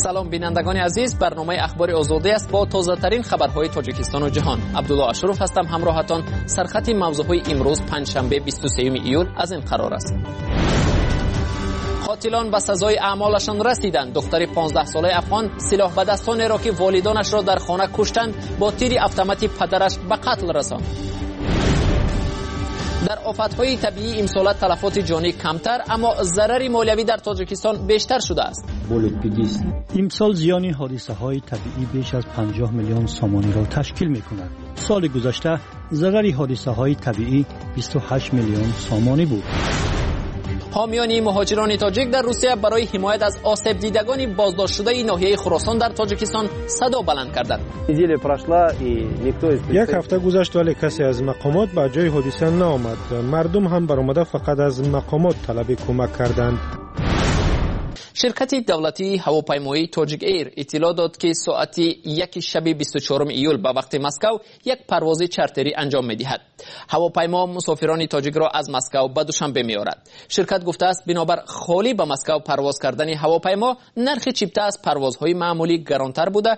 سلام بینندگان عزیز، برنامه اخبار آزادی است با تازه ترین خبرهای تاجیکستان و جهان. عبدالله اشرف هستم، همراهتان. سرخط موضوعهای امروز پنجشنبه 23 ایول از این قرار است. قاتلان به سزای اعمالشان رسیدند. دختر 15 ساله افغان سلاح به دستان را که والدانش را در خانه کشتند با تیر اتومات پدرش به قتل رساند. در آفت‌های طبیعی امسال تلفات جانی کمتر اما ضرر مالیوی در تاجیکستان بیشتر شده است. امسال زیان حادثه‌های طبیعی بیش از 50 میلیون سامانی را تشکیل می‌کند. سال گذشته ضرر حادثه‌های طبیعی 28 میلیون سامانی بود. حامیان مهاجران تاجیک در روسیه برای حمایت از آسیب دیدگان بازداشت شده ناحیه خراسان در تاجیکستان صدا بلند کردند. یک هفته گذشت ولی کسی از مقامات به جای حادثه نآمد. مردم هم برآمده فقط از مقامات طلب کمک کردند. شرکت دولتی هواپیمایی تاجیک ایر اطلاع داد که ساعت 1 شب 24 ایول به وقت مسکو یک پرواز چارتری انجام می‌دهد. هواپیما مسافران تاجیک را از مسکو به دوشنبه می‌آورد. شرکت گفته است بنابر خالی به مسکو پرواز کردن هواپیما نرخ چیپته از پروازهای معمولی گرانتر بوده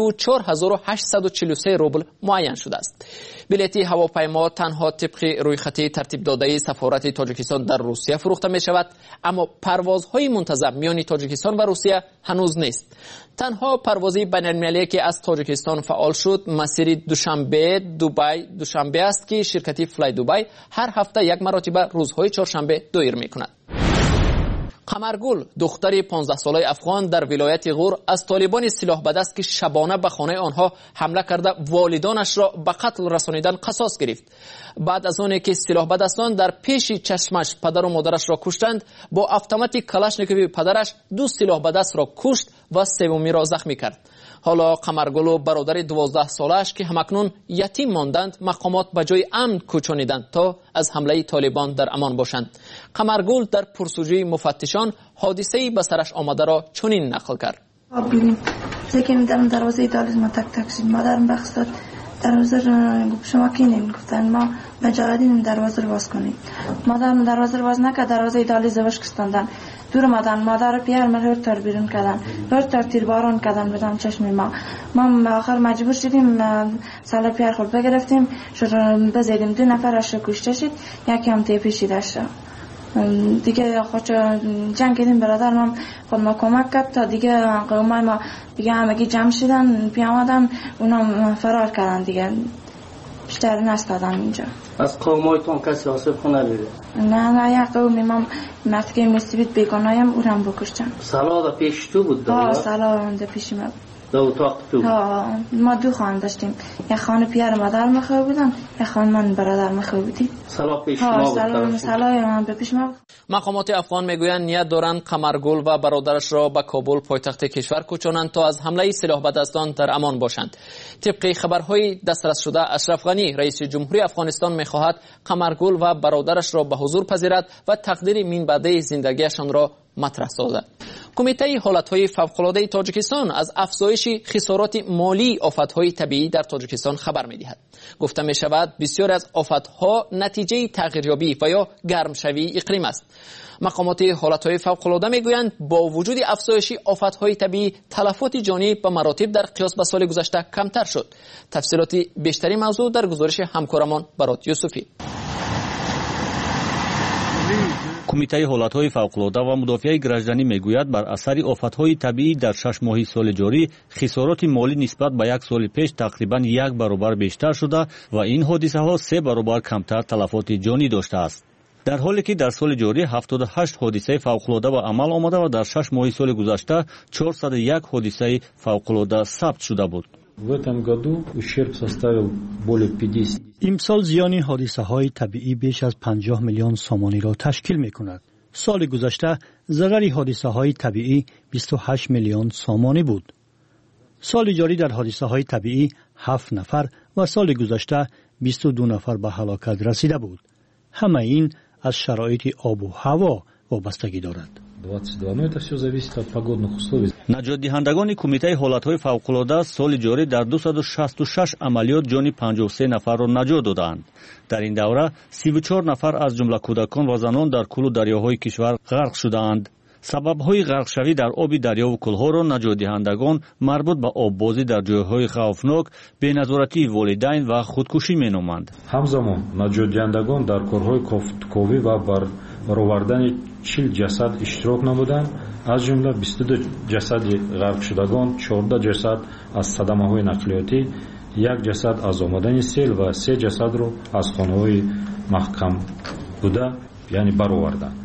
34843 روبل معین شده است. بلیط هواپیما تنها طبق رویخط ترتیب داده سفارت تاجیکستان در روسیه فروخته می‌شود، اما پروازهای منتظم میان تاجیکستان و روسیه هنوز نیست. تنها پرواز بین‌المللی که از تاجیکستان فعال شد مسیر دوشنبه است که شرکت فلای دوبای هر هفته یک مرتبه روزهای چهارشنبه دایر می‌کند. قمرگل دختر 15 ساله افغان در ولایت غور از طالبان سلاح به دست که شبانه به خانه آنها حمله کرده والدانش را به قتل رسانیدن قصاص گرفت. بعد از آنکه که سلاح به دستان در پیش چشمش پدر و مادرش را کشتند، با اتومات کلاشنیکوف پدرش 2 سلاح به دست را کشت و سومی را زخمی کرد. حالا قمرگل و برادر 12 سالش که همکنون یتیم ماندند مقامات به جای امن کوچانیدند تا از حمله طالبان در امان باشند. قمرگل در پرسجوی مفتشان حادثه‌ای به سرش آمده را چنین نقل کرد. که می‌دارم دروازه ایدالیز ما تک تک شد. مادرم بخستاد دروازه رو شما کی نمی‌گفتن ما مجاهدین دروازه رو باز کنیم. مادرم دروازه رو باز نکرد، دروازه ایدالیز باش کستاندن. دور مادر پیار مرهر تر بیرون کردن، تر تیرباران کردن بدن چشم ما آخر مجبور شدیم سال پیار خود بگرفتیم شد بزیدیم 2 نفرش کشته شد، یکی هم تیپی داشت. دیگه خود جنگ کردیم برادرم خود ما کمک کرد تا دیگه قومای ما دیگه همگی جمع شدن پیامدن اونا فرار کردن دیگه بیشتر نستادن اینجا. از قومایتون کسی آسیب خونه دیده؟ نه یک قومی ما مرتکه مصیبت بیگانایم او هم بکشتن. سلا دا پیش تو بود؟ ها سلا دا پیش ما بود. دا اتاق تو بود؟ ها ما 2 خانه داشتیم، یک خانه پیار مادر مخواه بودم، یک خانه من برادر مخواه بودیم. سلا پیش ما بود؟ سلا من به پیش ما بود. مقامات افغان میگویند نیت دارند قمرگل و برادرش را به کابل پایتخت کشور کوچانند تا از حمله سلاح به دستان در امان باشند. طبق خبرهای دسترس شده اشرف غنی رئیس جمهوری افغانستان میخواهد قمرگل و برادرش را به حضور پذیرد و تقدیر من بعده زندگیشان را مطرح سازد. کمیته حالتهای فوق‌العاده تاجیکستان از افزایش خسارات مالی آفتهای طبیعی در تاجیکستان خبر می‌دهد. گفته می‌شود بسیار از آفتها نتیجه تغییریابی و یا گرمشوی اقلیم است. مقامات حالتهای فوق‌العاده می‌گویند با وجود افزایش آفتهای طبیعی تلفات جانی به مراتب در قیاس به سال گذشته کمتر شد. تفصیلات بیشتری موضوع در گزارش همکارمان برات یوسفی. کمیته حالتهای فوق‌العاده و مدافع گراجدانی میگوید بر اثر آفتهای طبیعی در 6 ماه سال جاری خسارات مالی نسبت به 1 سال پیش تقریباً 1 برابر بیشتر شده و این حادثه ها 3 برابر کمتر تلفات جانی داشته است. در حالی که در سال جاری 78 حادثه فوق‌العاده به عمل آمده و در 6 ماه سال گذشته 401 حادثه فوق‌العاده ثبت شده بود. امسال زیان حادثه‌های طبیعی بیش از 50 میلیون سامانی را تشکیل می‌کند. سال گذشته ضرر حادثه‌های طبیعی 28 میلیون سامانی بود. سال جاری در حادثه‌های طبیعی 7 نفر و سال گذشته 22 نفر به هلاکت رسیده بود. همه این از شرایط آب و هوا وابستگی دارد. نجات دهندگان کمیته حالتهای فوق‌العاده سال جاری در 266 عملیات جان 53 نفر را نجات دادند. در این دوره 34 نفر از جمله کودکان و زنان در کل دریاهای کشور غرق شدند. سبب‌های غرقشوی در آب دریا و کل‌ها را نجات دهندگان مربوط به آببازی در جای‌های خوفناک، بی‌نظارتی والدین و خودکشی می‌نامند. همزمان نجات دهندگان در کارهای کافتکاوی و برآوردن 40 جسد اشتراک نمودند، از جمله 22 جسد غرق شدگان، 14 جسد از صدمه‌های نقلیاتی، 1 جسد از آمدن سیل و 3 جسد را از خانه‌های محکم بوده یعنی برآوردند.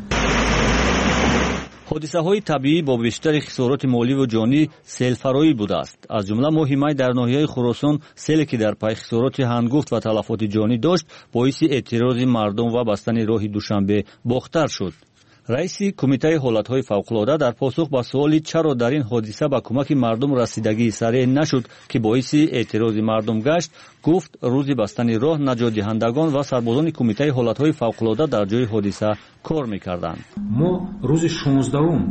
حادثه‌های طبیعی با بیشتر خسارات مالی و جانی سیل‌فرایی بوده است. از جمله ماه می در ناحیه خراسان سیلی که در پی خسارات هنگفت و تلفات جانی داشت باعث اعتراض مردم و بستن راه دوشنبه باختر شد. رئیس کمیته حالتهای فوق‌العاده در پاسخ به سوالی چرا در این حادثه به کمک مردم رسیدگی سریع نشد که باعث اعتراض مردم گشت، گفت روز بستن راه نجات دهندگان و سربازان کمیته حالتهای فوق‌العاده در جای حادثه کار می‌کردند. ما روز 16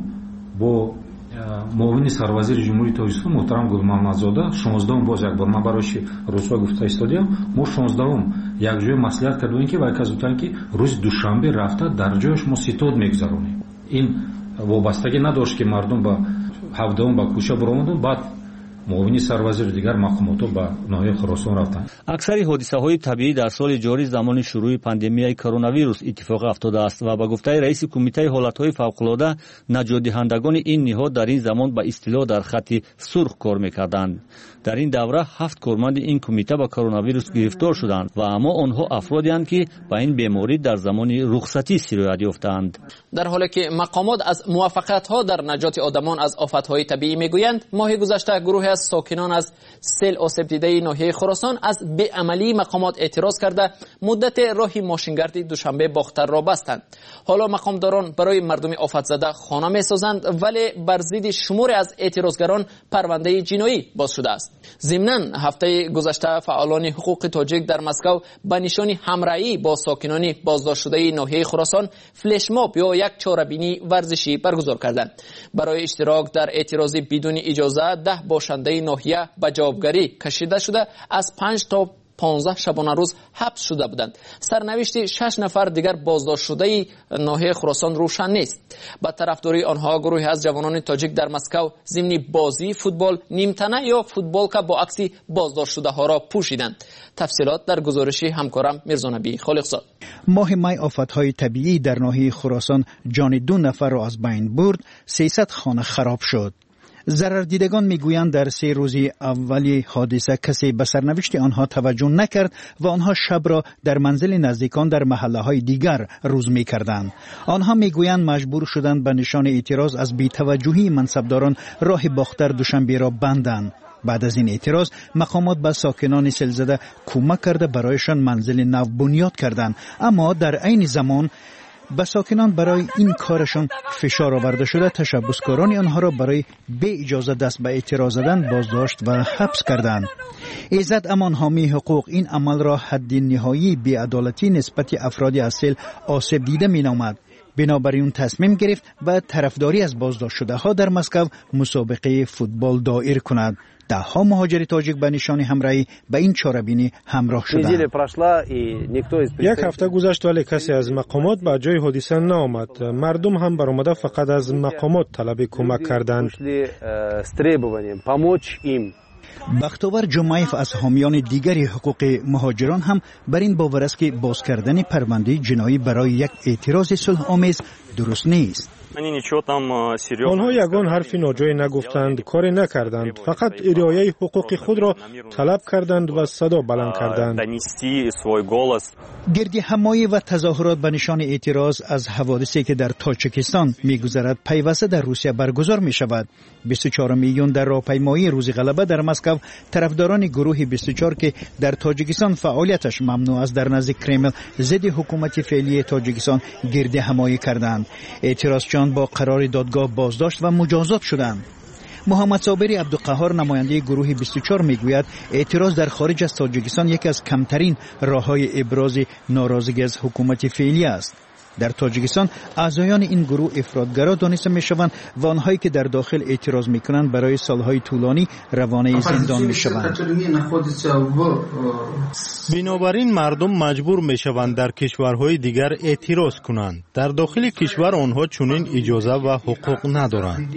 با معاون سروزیر جمهوری تاجیکستان محترم گلمحمدزاده 16 باز یک بار من برایش رسوا گفته ایستادیم، ما 16 یک جای مصلحت کردیم که وای کازوتن که روز دوشنبه رفته در جایش ما ستاد میگذرونیم. این وابستگی نداشت که مردم با 17 با کوچه برآمدن، بعد معاون سروزیر دیگر مقامات به ناحیه خراسان رفتند. اکثر حادثه‌های طبیعی در سال جاری زمان شروع پاندمیای کرونا ویروس اتفاق افتاده است و به گفته رئیس کمیته حالتهای فوق‌العاده نجات دهندگان این نهاد در این زمان به اصطلاح در خط سرخ کار می‌کردند. در این دوره 7 کارمند این کمیته با کرونا ویروس گرفتار شدند و اما آنها افرادی هستند که به این بیماری در زمان رخصتی سرایت یافتند. در حالی که مقامات از موفقیت‌ها در نجات آدمان از آفت‌های طبیعی میگویند، ماه گذشته گروهی از ساکنان از سیل آسیب دیده ناحیه خراسان از بی‌عملی مقامات اعتراض کرده مدت راهی ماشینگردی دوشنبه باختر را بستند. حالا مقامداران برای مردم آفت زده خانه می‌سازند، ولی بر ضد شماری از اعتراضگران پرونده جنایی باز شده است. ضمناً هفته گذشته فعالان حقوق تاجیک در مسکو به نشان همراهی با ساکنان بازداشت شده ناحیه خراسان فلش ماب یا یک چاره‌بینی ورزشی برگزار کردند. برای اشتراک در اعتراض بدون اجازه 10 باشنده ناحیه به جوابگری کشیده شده از 5 تا 15 شبانه روز حبس شده بودند. سرنوشت 6 نفر دیگر بازداشت شده ناحیه خراسان روشن نیست. با طرفداری آنها گروهی از جوانان تاجیک در مسکو ضمن بازی فوتبال نیمتنه یا فوتبالکا با عکس بازداشت شده ها را پوشیدند. تفصیلات در گزارش همکارم میرزا نبی خالقزاد. ماه می آفت‌های طبیعی در ناحیه خراسان جان 2 نفر را از بین برد، 300 خانه خراب شد. ضرر دیدگان میگویند در 3 روز اولی حادثه کسی به سرنوشت آنها توجه نکرد و آنها شب را در منزل نزدیکان در محله های دیگر روز میکردند. آنها میگویند مجبور شدند به نشان اعتراض از بی‌توجهی منصبداران راه باختر دوشنبه را بندند. بعد از این اعتراض مقامات به ساکنان سیلزده کمک کرده برایشان منزل نو بنیاد کردند، اما در عین زمان به ساکنان برای این کارشان فشار آورده شده. تشبسکاران آنها را برای بی اجازه دست به اعتراض زدن بازداشت و حبس کردند. عزت امان حامی حقوق این عمل را حد نهایی بی‌عدالتی نسبت افرادی از سیل آسیب دیده مینامد. بنابراین تصمیم گرفت به طرفداری از بازداشت شده ها در مسکو مسابقه فوتبال دایر کند. 10 مهاجر تاجیک به نشان همراهی به این چاره‌بینی همراه شدند. 1 هفته گذشت ولی کسی از مقامات به جای حادثه نآمد. مردم هم برآمده فقط از مقامات طلب کمک کردند. بختاور جمعیف از حامیان دیگری حقوق مهاجران هم بر این باور است که باز کردن پرونده جنایی برای یک اعتراض صلح آمیز درست نیست. آنها یگان حرفی ناجای نگفتند، کاری نکردند، فقط رعایت حقوق خود را طلب کردند و صدا بلند کردند. گردی همایی و تظاهرات به نشان اعتراض از حوادثی که در تاجیکستان می‌گذرد پیوسته در روسیه برگزار می‌شود. 24 میلیون در راهپیمایی روز غلبه در مسکو طرفداران گروه 24 که در تاجیکستان فعالیتش ممنوع است در نزد کرمل ضد حکومت فعلی تاجیکستان گردی همایی کردند. اعتراضچیان با قرار دادگاه بازداشت و مجازات شدند. محمد صابری عبدالقهار نماینده گروه 24 میگوید اعتراض در خارج از تاجیکستان یکی از کمترین راه‌های ابراز ناراضگی از حکومت فعلی است. در تاجیکستان اعضایان این گروه افراطگرا دانسته میشوند و آنهایی که در داخل اعتراض میکنند برای سالهای طولانی روانه زندان میشوند. بنابراین مردم مجبور میشوند در کشورهای دیگر اعتراض کنند. در داخل کشور آنها چنین اجازه و حقوق ندارند.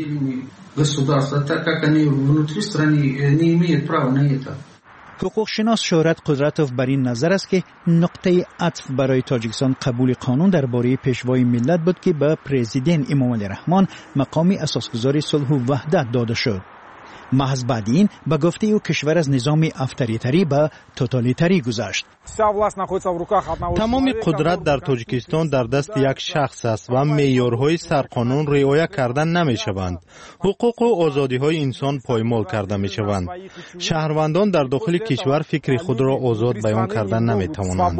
حقوق شناس شهرت قدرتوف بر این نظر است که نقطه عطف برای تاجیکستان قبول قانون درباره پیشوای ملت بود که به پرزیدنت امامعلی رحمان مقام اساسگذار صلح و وحدت داده شد. محض بعد این به گفته او کشور از نظام افطاریتری به توتالیتری گذشت. تمام قدرت در تاجیکستان در دست یک شخص است و معیارهای سرقانون رعایت کردن نمی شوند. حقوق و آزادی های انسان پایمال کرده می شوند. شهروندان در داخل کشور فکر خود را آزاد بیان کردن نمی توانند.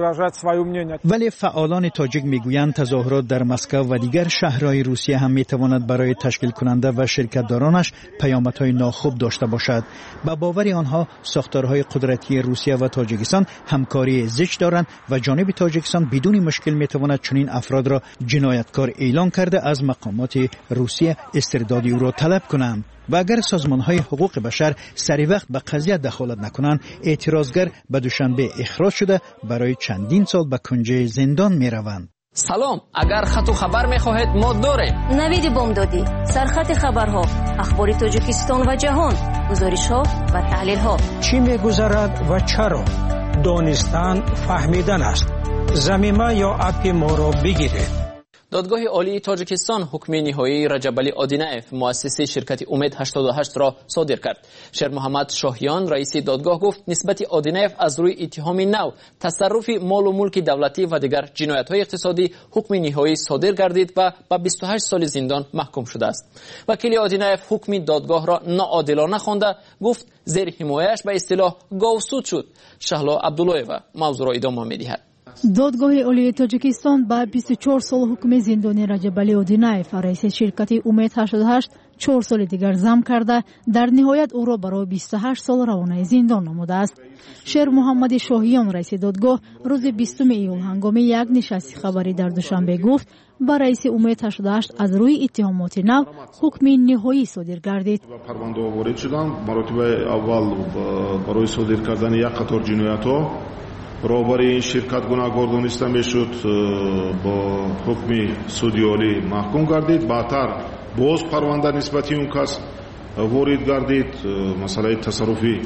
ولی فعالان تاجیک می گویند تظاهرات در مسکو و دیگر شهرهای روسیه هم می تواند برای تشکیل کننده و شرکتدارانش پیامدهای ناخوب داشته باشد. با باور آنها ساختارهای قدرتی روسیه و تاجیکستان همکاری زشت دارند و جانب تاجیکستان بدون مشکل میتواند چنین افراد را جنایتکار اعلام کرده از مقامات روسیه استرداد او را طلب کنند. و اگر سازمانهای حقوق بشر سری وقت به قضیه دخالت نکنند، اعتراضگر به دوشنبه اخراج شده برای چندین سال به کنج زندان میروند. سلام، اگر خط و خبر میخواهید ما داریم. نوید بامدادی، سرخط خبرها، اخبار تاجیکستان و جهان، گزارش‌ها و تحلیل‌ها. چی می‌گذرد و چرا؟ دانستن فهمیدن است. ضمیمه یا اپ ما را بگیرید. دادگاه عالی تاجیکستان حکم نهایی رجبعلی آدینایف مؤسس شرکت امید 88 را صادر کرد. شیر محمد شاهیان رئیس دادگاه گفت نسبت آدینایف از روی اتهام نو تصرف مال و ملک دولتی و دیگر جنایت‌های اقتصادی حکم نهایی صادر گردید و به 28 سال زندان محکوم شده است. وکیل آدینایف حکم دادگاه را ناعادلانه خوانده گفت زیر حمایه‌اش به اصطلاح گاوسود شد. شهلا عبدالله‌وا موضوع را ادامه می‌دهد. دادگاه عالی تاجیکستان با 24 سال حکم زندانی رجبعلی آدینایف رئیس شرکت امید 88 4 سال دیگر زم کرده در نهایت او را برای 28 سال روانه زندان نموده است. شیر محمد شاهیان رئیس دادگاه روز 20 ایول هنگام یک نشست خبری در دوشنبه گفت با رئیس امید 88 از روی اتهامات نو حکم نهایی صادر گردید. پرونده وارد شدند. مراتب اول برای صادر کردن یک قطار جنایت‌ها برابر این شرکت گناهکار دانسته میشد با حکم سودی عالی محکوم گردید. بعدتر باز پرونده نسبتی اون کس وارد گردید. مسئله تصرفی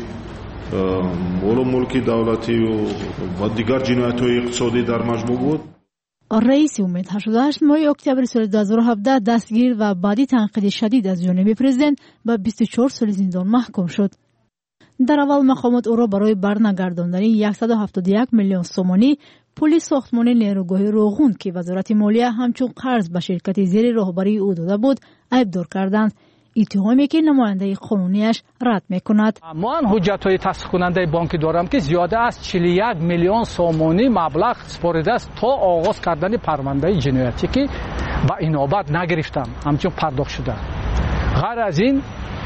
مال و ملک دولتی و دیگر جنایت‌های اقتصادی در مجموع بود. رئیس امید 88 ماه اکتبر سال 2017 دستگیر و بعدی تنقید شدید از جانب پرزیدنت به 24 سال زندان محکوم شد. در اول مقامات او را برای برنگرداندن 171 میلیون سومانی پول ساختمان نیروگاه روغون که وزارت مالیه همچون قرض به شرکت زیر رهبری او داده بود ایبدار کردند. اتهامی که نماینده قانونیش رد میکند. من حجت‌های تصدیق کننده بانکی دارم که زیاده از 41 میلیون سومانی مبلغ سپرده است تا آغاز کردن پرونده جنایتی که با اینابت نگرفتم همچون پرداخت شده. غیر از این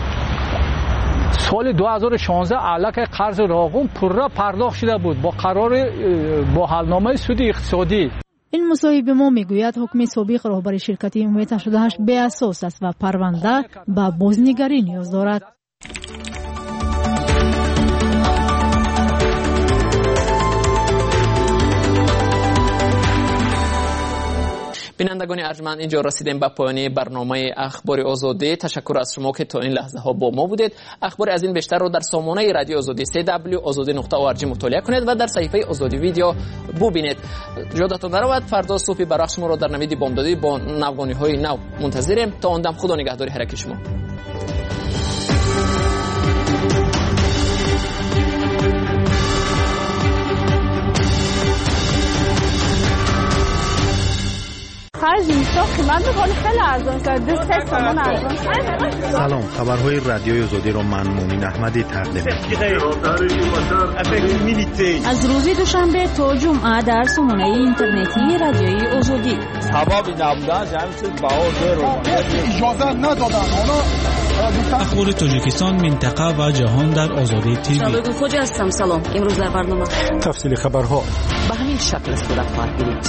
سال 2016 علاقه قرض راغون پورا پرداخت شده بود با حلنامه سود اقتصادی. این مصاحبه ما میگوید حکم سابق رهبر شرکت امید 88 بی اساس است و پرونده به بازنگری نیاز دارد. بینندگان ارجمند، اینجا رسیدیم به پایان برنامه اخبار آزادی. تشکر از شما که تا این لحظه ها با ما بودید. اخبار از این بیشتر رو در سامانه رادیو آزادی www.azadi.org مطالعه کنید و در صفحه آزادی ویدیو ببینید. یادتان نرود فردا صبح برای شما رو در نوید بامدادی با نوگانی‌های نو منتظریم. تا آن دم خدا نگهدار حرکت شما. سلام، خبرهای رادیوی آزادی را من مومن احمدی تقدیم از روز دوشنبه تا جمعه در سامانه اینترنتی رادیوی آزادی. سبب نبودن جمعیت بهار رو اجازه ندادن. اخبار تاجیکستان، منطقه و جهان در آزادی تیوی. شبکه خوجا هستم. سلام. امروز در برنامه تفصیل خبرها به همین شکل صورت خواهد گرفت.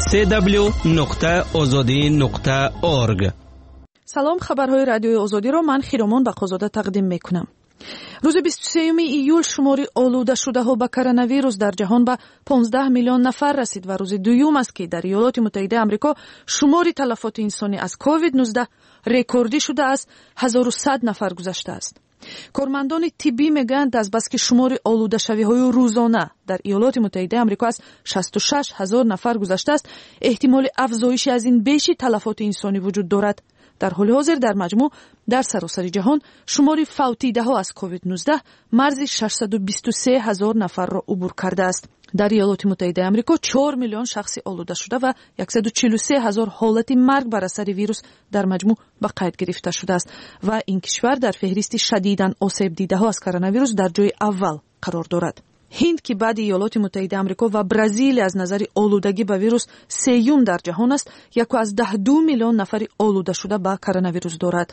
www.azadi.org. سلام، خبرهای رادیوی آزادی را من خیرامان بقازاده تقدیم میکنم. روز 23 ایول شماری آلوده شده ها به کرونا در جهان به 15 میلیون نفر رسید و روز دوم است که در ایالات متحده آمریکا شماری تلفات انسانی از کووید 19 رکوردی شده است. 1100 نفر گذشته است. کارمندان طبی میگویند از بس که شمار آلوده شوی های روزانه در ایالات متحده آمریکا از 66,000 نفر گذشته است، احتمال افزایش از این بیشی تلفات انسانی وجود دارد. در حال حاضر در مجموع در سراسر جهان شمار فوتیده ها از کووید 19 مرز 623,000 نفر را عبور کرده است. در ایالات متحده آمریکا 4 میلیون شخص آلوده شده و 143,000 حالت مرگ بر اثر ویروس در مجموع به قید گرفته شده است و این کشور در فهرست شدیداً آسیب دیده ها از کرونا ویروس در جای اول قرار دارد. هند که بعد ایالات متحده آمریکا و برزیل از نظر آلودگی به ویروس سوم در جهان است، 1.2 میلیون نفر آلوده شده به کرونا ویروس دارد.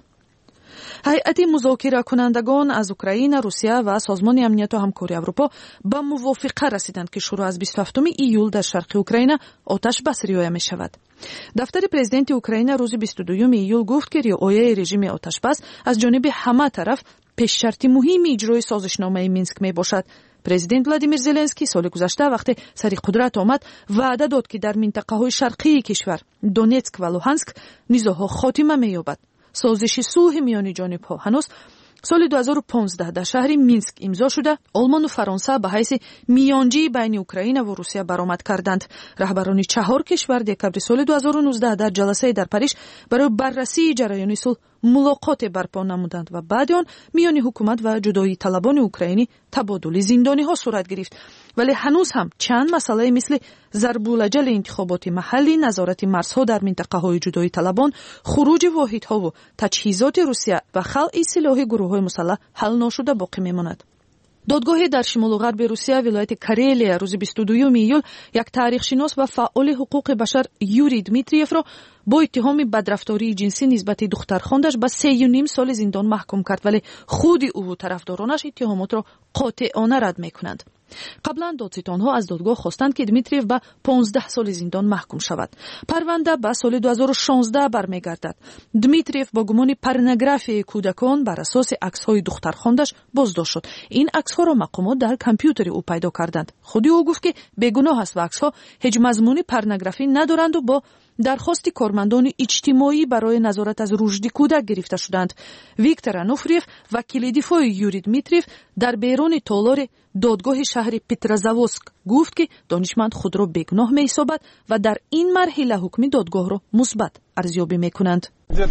هیئت مذاکره کنندگان از اوکراین، روسیه و سازمان امنیت و همکاری اروپا به موافقه رسیدند که شروع از 27 ایول در شرق اوکراین آتش بس رعایت می شود. دفتر پرزیدنت اوکراین روز 22 ایول گفت که رعایت رژیم آتش بس از جانب همه طرف پیش شرط مهم اجرای سازشنامه مینسک می باشد. پرزیدنت ولادیمیر زلنسکی سال گذشته وقتی سر قدرت آمد وعده داد که در منطقه های شرقی کشور دونتسک و لوهانسک نیزوها خاتمه می‌یابد. سازش صلح میان جانب‌ها هنوز سال 2015 در شهر مینسک امضا شده. آلمان و فرانسه به حیث میانجی بین اوکراین و روسیه برآمد کردند. رهبران 4 کشور دکبر سال 2019 در جلسه در پاریژ برای بررسی جریان صلح ملاقات برپا نمودند و بعد آن میان حکومت و جدایی طلبان اوکراینی تبادل زندانی ها صورت گرفت. ولی هنوز هم چند مسئله مثل ضرب الجل انتخابات محلی، نظارت مرزها در منطقه های جدایی طلبان، خروج واحدها و تجهیزات روسیه و خلع سلاح گروه های مسلح حل نشده باقی میماند. دادگاهی در شمال و غرب روسیه ولایت کرلیا روز 22 ایول یک تاریخشناس و فعال حقوق بشر یوری دمیتریف را با اتهام بدرفتاری جنسی نسبت دخترخواندش به 3.5 سال زندان محکوم کرد، ولی خود او و طرفدارانش اتهامات را قاطعانه رد میکنند. قبلا دادستانها از دادگاه خواستند که دمیتریف به 15 سال زندان محکوم شود. پرونده به سال 2016 برمیگردد. دمیتریف با گمان پورنوگرافی کودکان بر اساس عکس‌های دخترخواندش بازداشت شد. این عکس‌ها را مقامات در کامپیوتر او پیدا کردند. خود او گفت که بیگناه است و عکس‌ها هیچ مضمون پورنوگرافی ندارند و با درخواست کارمندان اجتماعی برای نظارت از رشد کودک گرفته شدند. ویکتور انوفریف وکیل دفاع یوری دمیتریف در بیرون تالار دادگاه شهر پترزاوسک گفت که دانشمند خود را بیگناه می‌حسابد و در این مرحله حکم دادگاه را مثبت ارزیابی می‌کنند.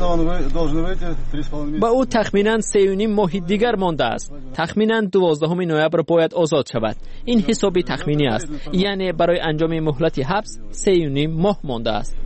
با او تخمیناً 3.5 ماه دیگر مانده است. تخمیناً 12 نوامبر باید آزاد شود. این حسابی تخمینی است، یعنی برای انجام مهلت حبس 3.5 ماه مانده است.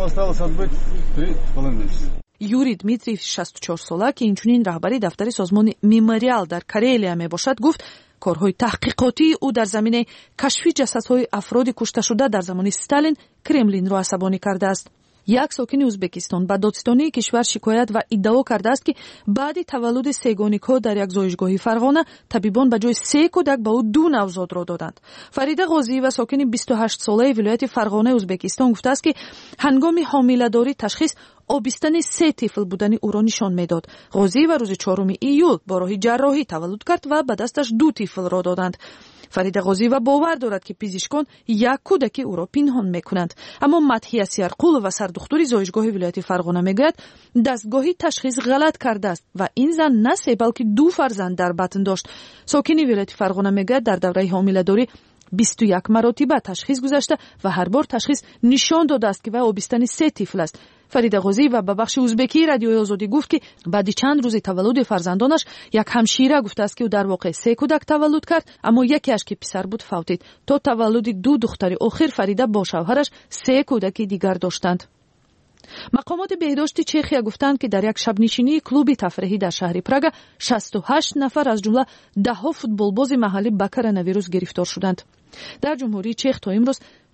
یوری دمیتریف 64 ساله که اینچنین رهبری دفتر سازمان مموریال در کرلیا میباشد گفت کارهای تحقیقاتی او در زمینه کشف جسدهای افراد کشته شده در زمان استالین کرملین را عصبانی کرده است. یک ساکن ازبکستان به دادستانی کشور شکایت و ادعا کرده است که بعد تولد سگانیک‌ها در یک زایشگاه فرغانه طبیبان به جای 3 کودک به او 2 نوزاد را دادند. فریده غازی و ساکن 28 ساله ولایت فرغانه ازبکستان گفته است که هنگام حامله‌داری تشخیص آبستن 3 طفل بودن او را نشان میداد. غازی و روز 4 ایول با راه جراحی تولد کرد و به دستش 2 طفل را دادند. فرید غازی و باور دارد که پزشکان یک کودک او را پنهان میکنند. اما مدحیه سیرقول و سردختور زایشگاه ولایت فرغانه میگوید دستگاهی تشخیص غلط کرده است و این زن نه 3 بلکه 2 فرزند در بطن داشت. ساکن ولایت فرغانه میگوید در دوره حامله‌داری 21 مرتبه تشخیص گذاشته و هر بار تشخیص نشان داده است که وی آبستن 3 طفل است. فرید غازی و به بخش ازبکی رادیوی آزادی گفت که بعد چند روز تولد فرزندانش یک همشیره گفته است که او در واقع 3 کودک تولد کرد، اما یکیش که پسر بود فوتید. تا تولد 2 دختر آخر فریده با شوهرش 3 کودک دیگر داشتند. مقامات بهداشت چخیا گفتند که در یک شب نشینی کلوب تفریحی در شهر پراگ 68 نفر از جمله 10 فوتبالباز محلی به کرونا ویروس گرفتار شدند. در جمهوری چخ تا امروز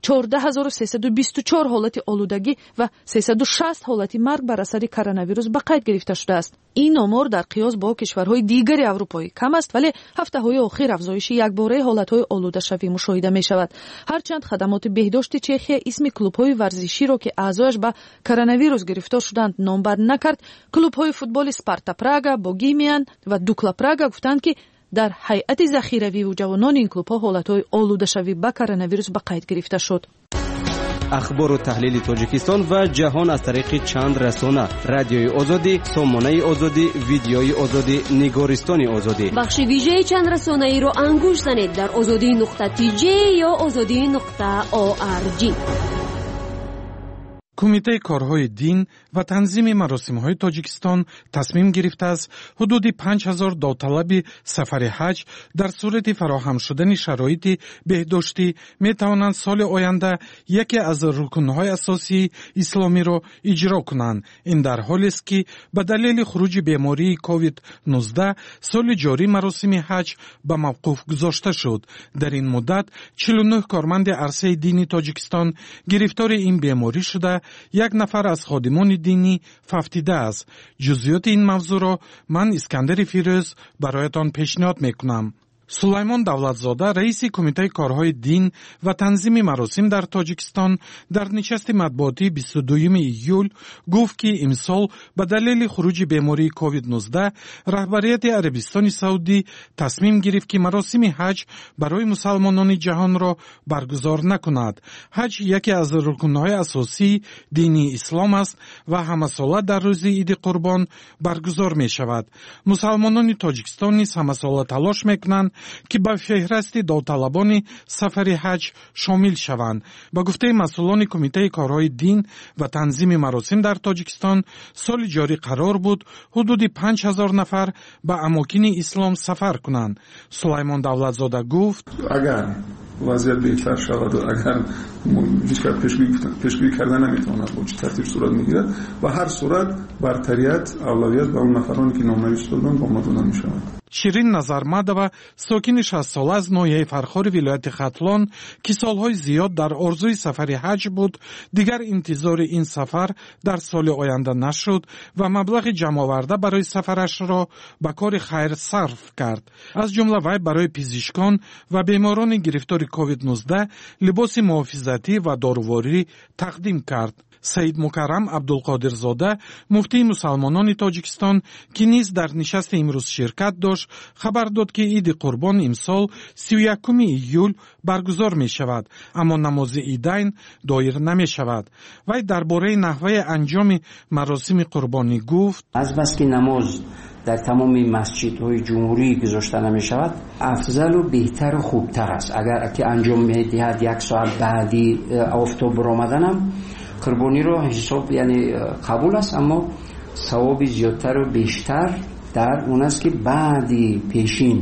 14324 ҳолати олудагӣ ва 360 ҳолати марг бар асари коронавирус ба қайд гирифта шудааст. ин омор дар қиёс бо кишварҳои дигари аврупоӣ кам аст, вале ҳафтаҳои охир афзоиши якбораи ҳолатҳои олудашавӣ мушоҳида мешавад. ҳарчанд хадамоти беҳдошти Чехия исми клубҳои варзиширо ки аъзояш ба коронавирус гирифтор шуданд номбар накард, клубҳои футболи Спарта Прага, Богемиан ва Дукла Прага гуфтанд ки дар ҳайати захиравиву ҷавонони ин клубҳо ҳолатҳои олудашавӣ ба коронавирус ба қайд гирифта шуд. ахбору таҳлили Тоҷикистон ва ҷаҳон аз тариқи чанд расона: радиои озодӣ, сомонаи озодӣ, видеои озодӣ, нигористони озодӣ. бахши вижеи чанд расонаиро ангуш занед дар озодӣ.tj ё озодӣ.org. кумитаи корҳои дин ва танзими маросимҳои Тоҷикистон тасмим гирифтааст ҳудуди 5000 довталаби сафари ҳаҷ дар сурати фароҳам шудани шароити беҳдоштӣ метавонанд соли оянда яке аз рукнҳои асосии исломиро иҷро кунанд. ин дар ҳолест ки ба далели хуруҷи бемории COVID-19 соли ҷорӣ маросими ҳаҷ ба мавқуф гузошта шуд. дар ин муддат 49 корманди арсаи дини Тоҷикистон гирифтори ин беморӣ шуда, як нафар аз ходимони динӣ фавтидааст. ҷузъиёти ин мавзӯъро ман Искандари Фирӯз бароятон пешниҳод мекунам. сулаймон давлатзода, раиси кумитаи корҳои дин ва танзими маросим дар Тоҷикистон, дар нишасти матбуотии 22 июл гуфт ки имсол ба далели хуруҷи бемории COVID-19 раҳбарияти Арабистони Саудӣ тасмим гирифт ки маросими ҳаҷ барои мусалмонони ҷаҳонро баргузор накунад. ҳаҷ яке аз рукнҳои асосии дини ислом аст ва ҳамасола дар рӯзи иди қурбон баргузор мешавад. мусалмонони Тоҷикистон низ ҳамасола талош мекунанд ки ба феҳрасти довталабони сафари ҳаҷ шомил шаванд. ба гуфтаи масъулони кумитаи корҳои дин ва танзими маросим дар Тоҷикистон, соли ҷорӣ қарор буд ҳудуди 5000 нафар ба амокини ислом сафар кунанд. сулаймон давлатзода гуфт: агар вазъият беҳтар шавад, агар ҳеҷ кас пешгӯӣ карда наметавонад бо чӣ тартиб сурат мегирад, ба ҳар сурат бартарият, авлавият ба он нафароне ки номнавишт доданд ба мо дода мешавад. ширин Назармадова, сокини 60 сола аз ноҳияи Фархори вилояти Хатлон, ки солҳои зиёд дар орзуи сафари ҳаҷ буд, дигар интизори ин сафар дар соли оянда нашуд ва маблағи ҷамъоварда барои сафарашро ба кори хайр сарф кард. аз ҷумла вай барои пизишкон ва беморони гирифтори COVID-19 либоси муҳофизатӣ ва доруворӣ тақдим кард. Саид Мукаррам Абдулқодирзода, муфтии мусалмонони Тоҷикистон, ки низ дар нишасти имрӯз ширкат дошт, хабар дод ки иди қурбон имсол 31 июл баргузор мешавад, аммо намози идайн доир намешавад. вай дар бораи наҳваи анҷоми маросими қурбонӣ гуфт: аз баски намоз дар тамоми масҷидҳои ҷумҳурӣ гузошта намешавад, афзалу беҳтару хубтар аст. агар ки анҷом медиҳад 1 соат баъди офтоб баромаданам, қурбониро ҳисоб яъне қабул аст, аммо савоби зиёдтару бештар дар он аст ки баъди пешин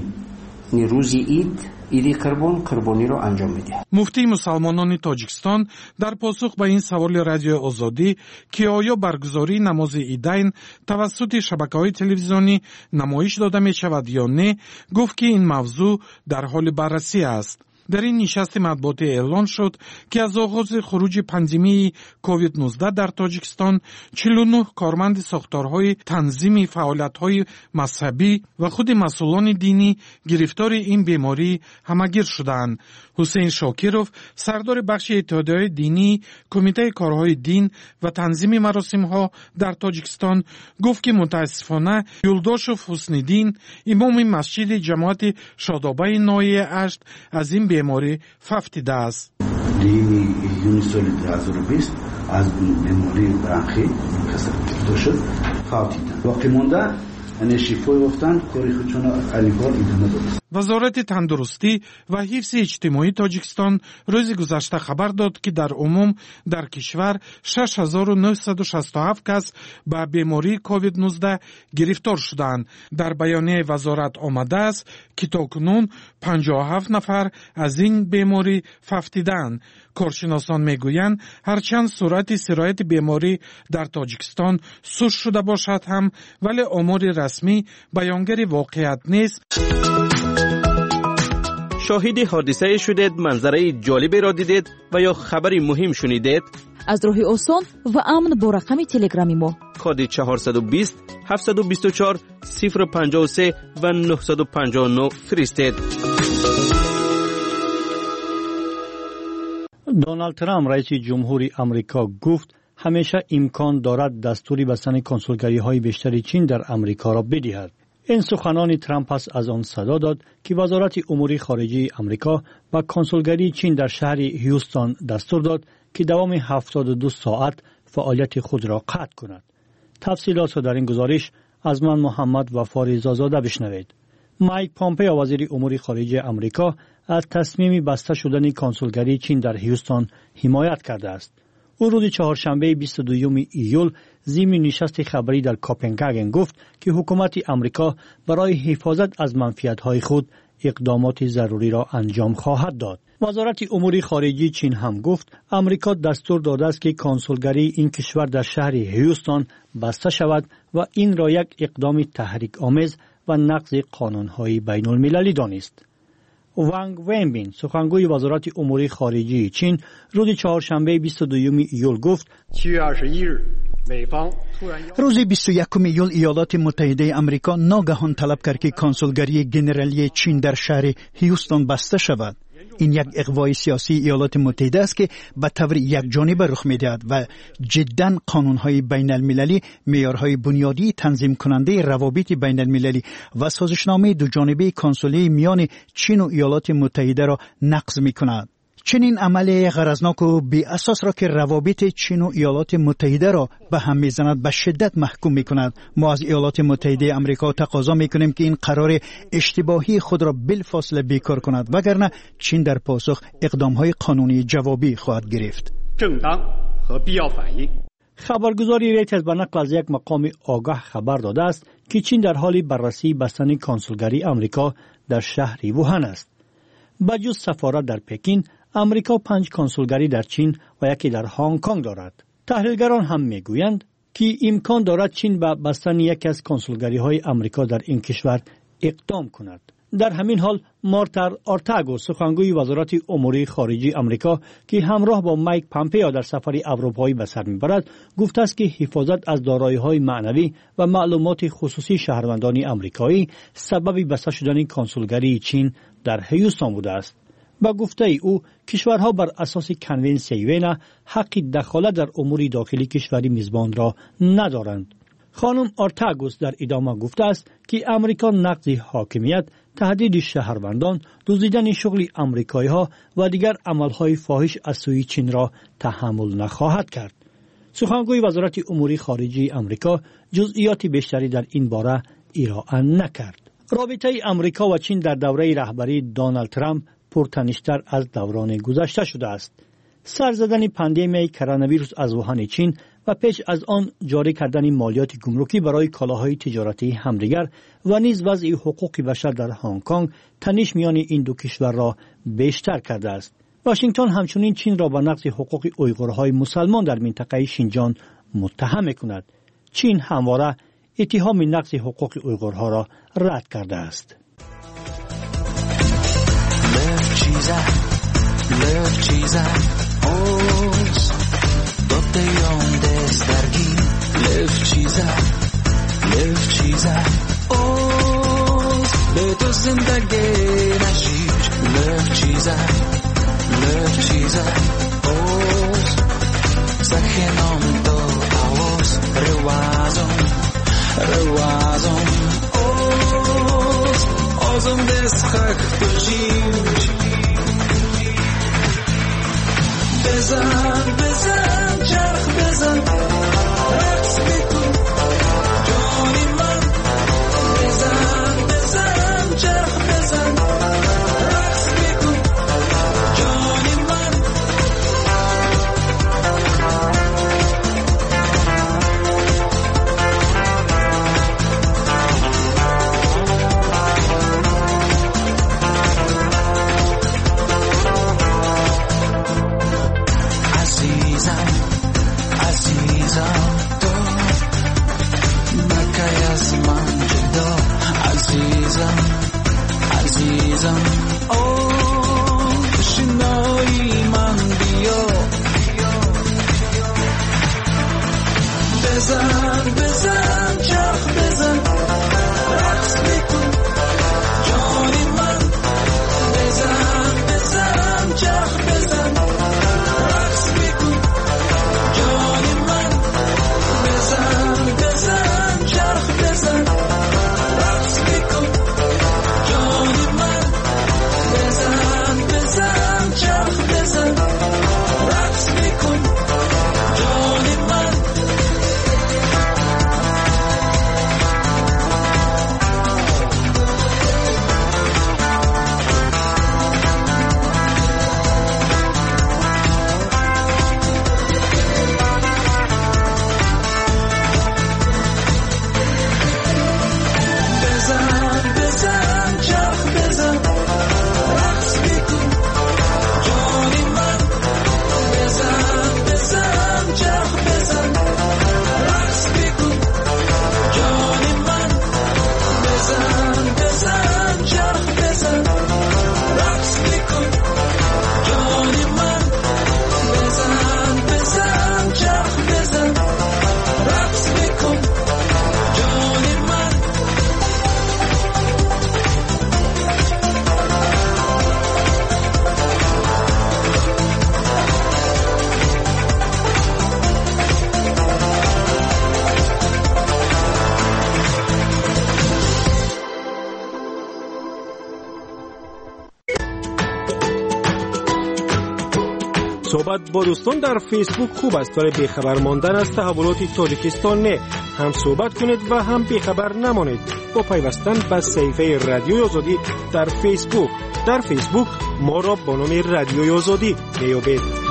рӯзи иди қурбониро анҷом медиҳад. муфтии мусалмонони Тоҷикистон дар посух ба ин саволи радиои Озодӣ ки оё баргузории намози идайн тавассути шабакаҳои телевизионӣ намоиш дода мешавад ё не, гуфт ки ин мавзӯъ дар ҳоли баррасӣ аст. дар ин нишасти матбуотӣ эълон шуд ки аз оғози хуруҷи пандемияи COVID-19 дар Тоҷикистон 49 корманди сохторҳои танзими фаъолиятҳои мазҳабӣ ва худи масъулони динӣ гирифтори ин беморӣ ҳамагир шуданд. ҳусейн Шокиров, сардори бахши иттиҳодияҳои динии кумитаи корҳои дин ва танзими маросимҳо дар Тоҷикистон, гуфт ки мутаассифона Юлдошев Ҳусниддин, имоми масҷиди ҷамоати Шодобаи ноҳияи Ашт, аз ин беморӣ фавтидааст. Дини июни соли 2020 аз бемории бронхит гирифтор шуд, фавтида. Боқӣ монда шифо ёфтанд, кори худшона алифол идома доданд. вазорати тандурустӣ ва ҳифзи иҷтимоии Тоҷикистон рӯзи гузашта хабар дод ки дар умум дар кишвар 6967 кас ба бемории COVID-19 гирифтор шуданд. дар баёнияи вазорат омадааст ки токунун 57 нафар аз ин беморӣ фавтидаанд. коршиносон мегӯянд ҳарчанд суръати сирояти беморӣ дар Тоҷикистон суст шуда бошад ҳам, вале омори расмӣ баёнгари воқеият нест. شاهد حادثه شدید، منظره جالبی را دیدید و یا خبری مهم شنیدید؟ از راه آسان و امن با رقم تلگرامی ما کد 420 724 053 و 959 فرستید. دونالد ترامپ رئیس جمهوری آمریکا گفت همیشه امکان دارد دستوری بستن کنسولگری‌های بیشتری چین در آمریکا را بدهد. این سخنان ترامپ پس از آن صدا داد که وزارت امور خارجه آمریکا به کنسولگری چین در شهر هیوستن دستور داد که دوام 72 ساعت فعالیت خود را قطع کند. تفصیلات را در این گزارش از من محمد وفا رضازاده بشنوید. مایک پامپئو وزیر امور خارجه آمریکا از تصمیم بسته شدن کنسولگری چین در هیوستن حمایت کرده است. او روز چهارشنبه 22 ایول ضمن نشست خبری در کوپنهاگن گفت که حکومت آمریکا برای حفاظت از منفعت‌های خود اقدامات ضروری را انجام خواهد داد. وزارت امور خارجه چین هم گفت آمریکا دستور داده است که کنسولگری این کشور در شهر هیوستن بسته شود و این را یک اقدام تحریک آمیز و نقض قانون‌های بین المللی دانست. وانگ وینبین سخنگوی وزارت امور خارجه چین روز چهارشنبه 22 ایول گفت روز 21 ایول ایالات متحده آمریکا ناگهان طلب کرد که کنسولگری گنرالی چین در شهر هیوستن بسته شود. این یک اغوای سیاسی ایالات متحده است که به طور یکجانبه رخ می‌دهد و جداً قانون‌های بین المللی، معیارهای بنیادی تنظیم کننده روابط بین المللی و سازشنامه دوجانبه کنسولی میان چین و ایالات متحده را نقض می‌کند. چنین عمل غرضناک و بی اساس را که روابط چین و ایالات متحده را به هم میزند به شدت محکوم میکند. ما از ایالات متحده آمریکا تقاضا میکنیم که این قرار اشتباهی خود را بالفاصله بیکار کند، وگرنه چین در پاسخ اقدامهای قانونی جوابی خواهد گرفت. خبرگزاری ریترز به نقل از یک مقام آگاه خبر داده است که چین در حال بررسی بستن کنسولگری آمریکا در شهر ووهان است. بجز سفارت در پکین، آمریکا 5 کنسولگری در چین و یکی در هنگ کنگ دارد. تحلیلگران هم میگویند که امکان دارد چین به بستن یکی از کنسولگری‌های آمریکا در این کشور اقدام کند. در همین حال مارتا آرتاگو سخنگوی وزارت امور خارجه آمریکا که همراه با مایک پامپئو در سفر اروپایی به سر میبرد گفته است که حفاظت از دارایی‌های معنوی و معلومات خصوصی شهروندان آمریکایی سبب بسته شدن کنسولگری چین در هیوستن بوده است. با گفته او کشورها بر اساس کنونسیون وینا حق دخالت در امور داخلی کشوری میزبان را ندارند. خانم آرتاگوس در ادامه گفته است که امریکا نقض حاکمیت، تهدید شهروندان، دزدیدن شغل آمریکایی‌ها و دیگر عملهای فاحش از سوی چین را تحمل نخواهد کرد. سخنگوی وزارت امور خارجه آمریکا جزئیات بیشتری در این باره ارائه نکرد. رابطه آمریکا و چین در دوره رهبری دونالد ترامپ پرتنش‌تر از دوران گذشته شده است. سر زدن پاندمی کرونا ویروس از ووهان چین و پیش از آن جاری کردن مالیات گمرکی برای کالاهای تجارتی همدیگر و نیز وضع حقوق بشر در هنگ کنگ تنش میان این دو کشور را بیشتر کرده است. واشنگتن همچنین چین را به نقض حقوق اویغورهای مسلمان در منطقه شینجان متهم می‌کند. چین همواره اتهام نقض حقوق اویغورها را رد کرده است. بزن چرخ بزن رقص بکن جانی من بزن چرخ بزن رقص بکن جانی من عزیزم بزن بزن چرخ بزن رقص بکن جانی من بزن بزن چرخ بزن رقص بکن جانی من بزن بزن چرخ بزن رقص بکن جانی من بزن بزن چرخ بزن رقص بکن جانی من بزن بزن چرخ بزن رقص بکن جانی من بزن بزن چرخ بزن رقص بکن جانی من بزن بزن چرخ بزن رقص بکن جانی من بزن بزن چرخ بزن رقص بکن جانی من صحبت با دوستان در فیسبوک خوب است، ولی بیخبر ماندن از تحولات تاجیکستان نه. هم صحبت کنید و هم بیخبر نمانید با پیوستن به صفحه رادیوی آزادی در فیسبوک. در فیسبوک ما را با نام رادیوی آزادی بیابید.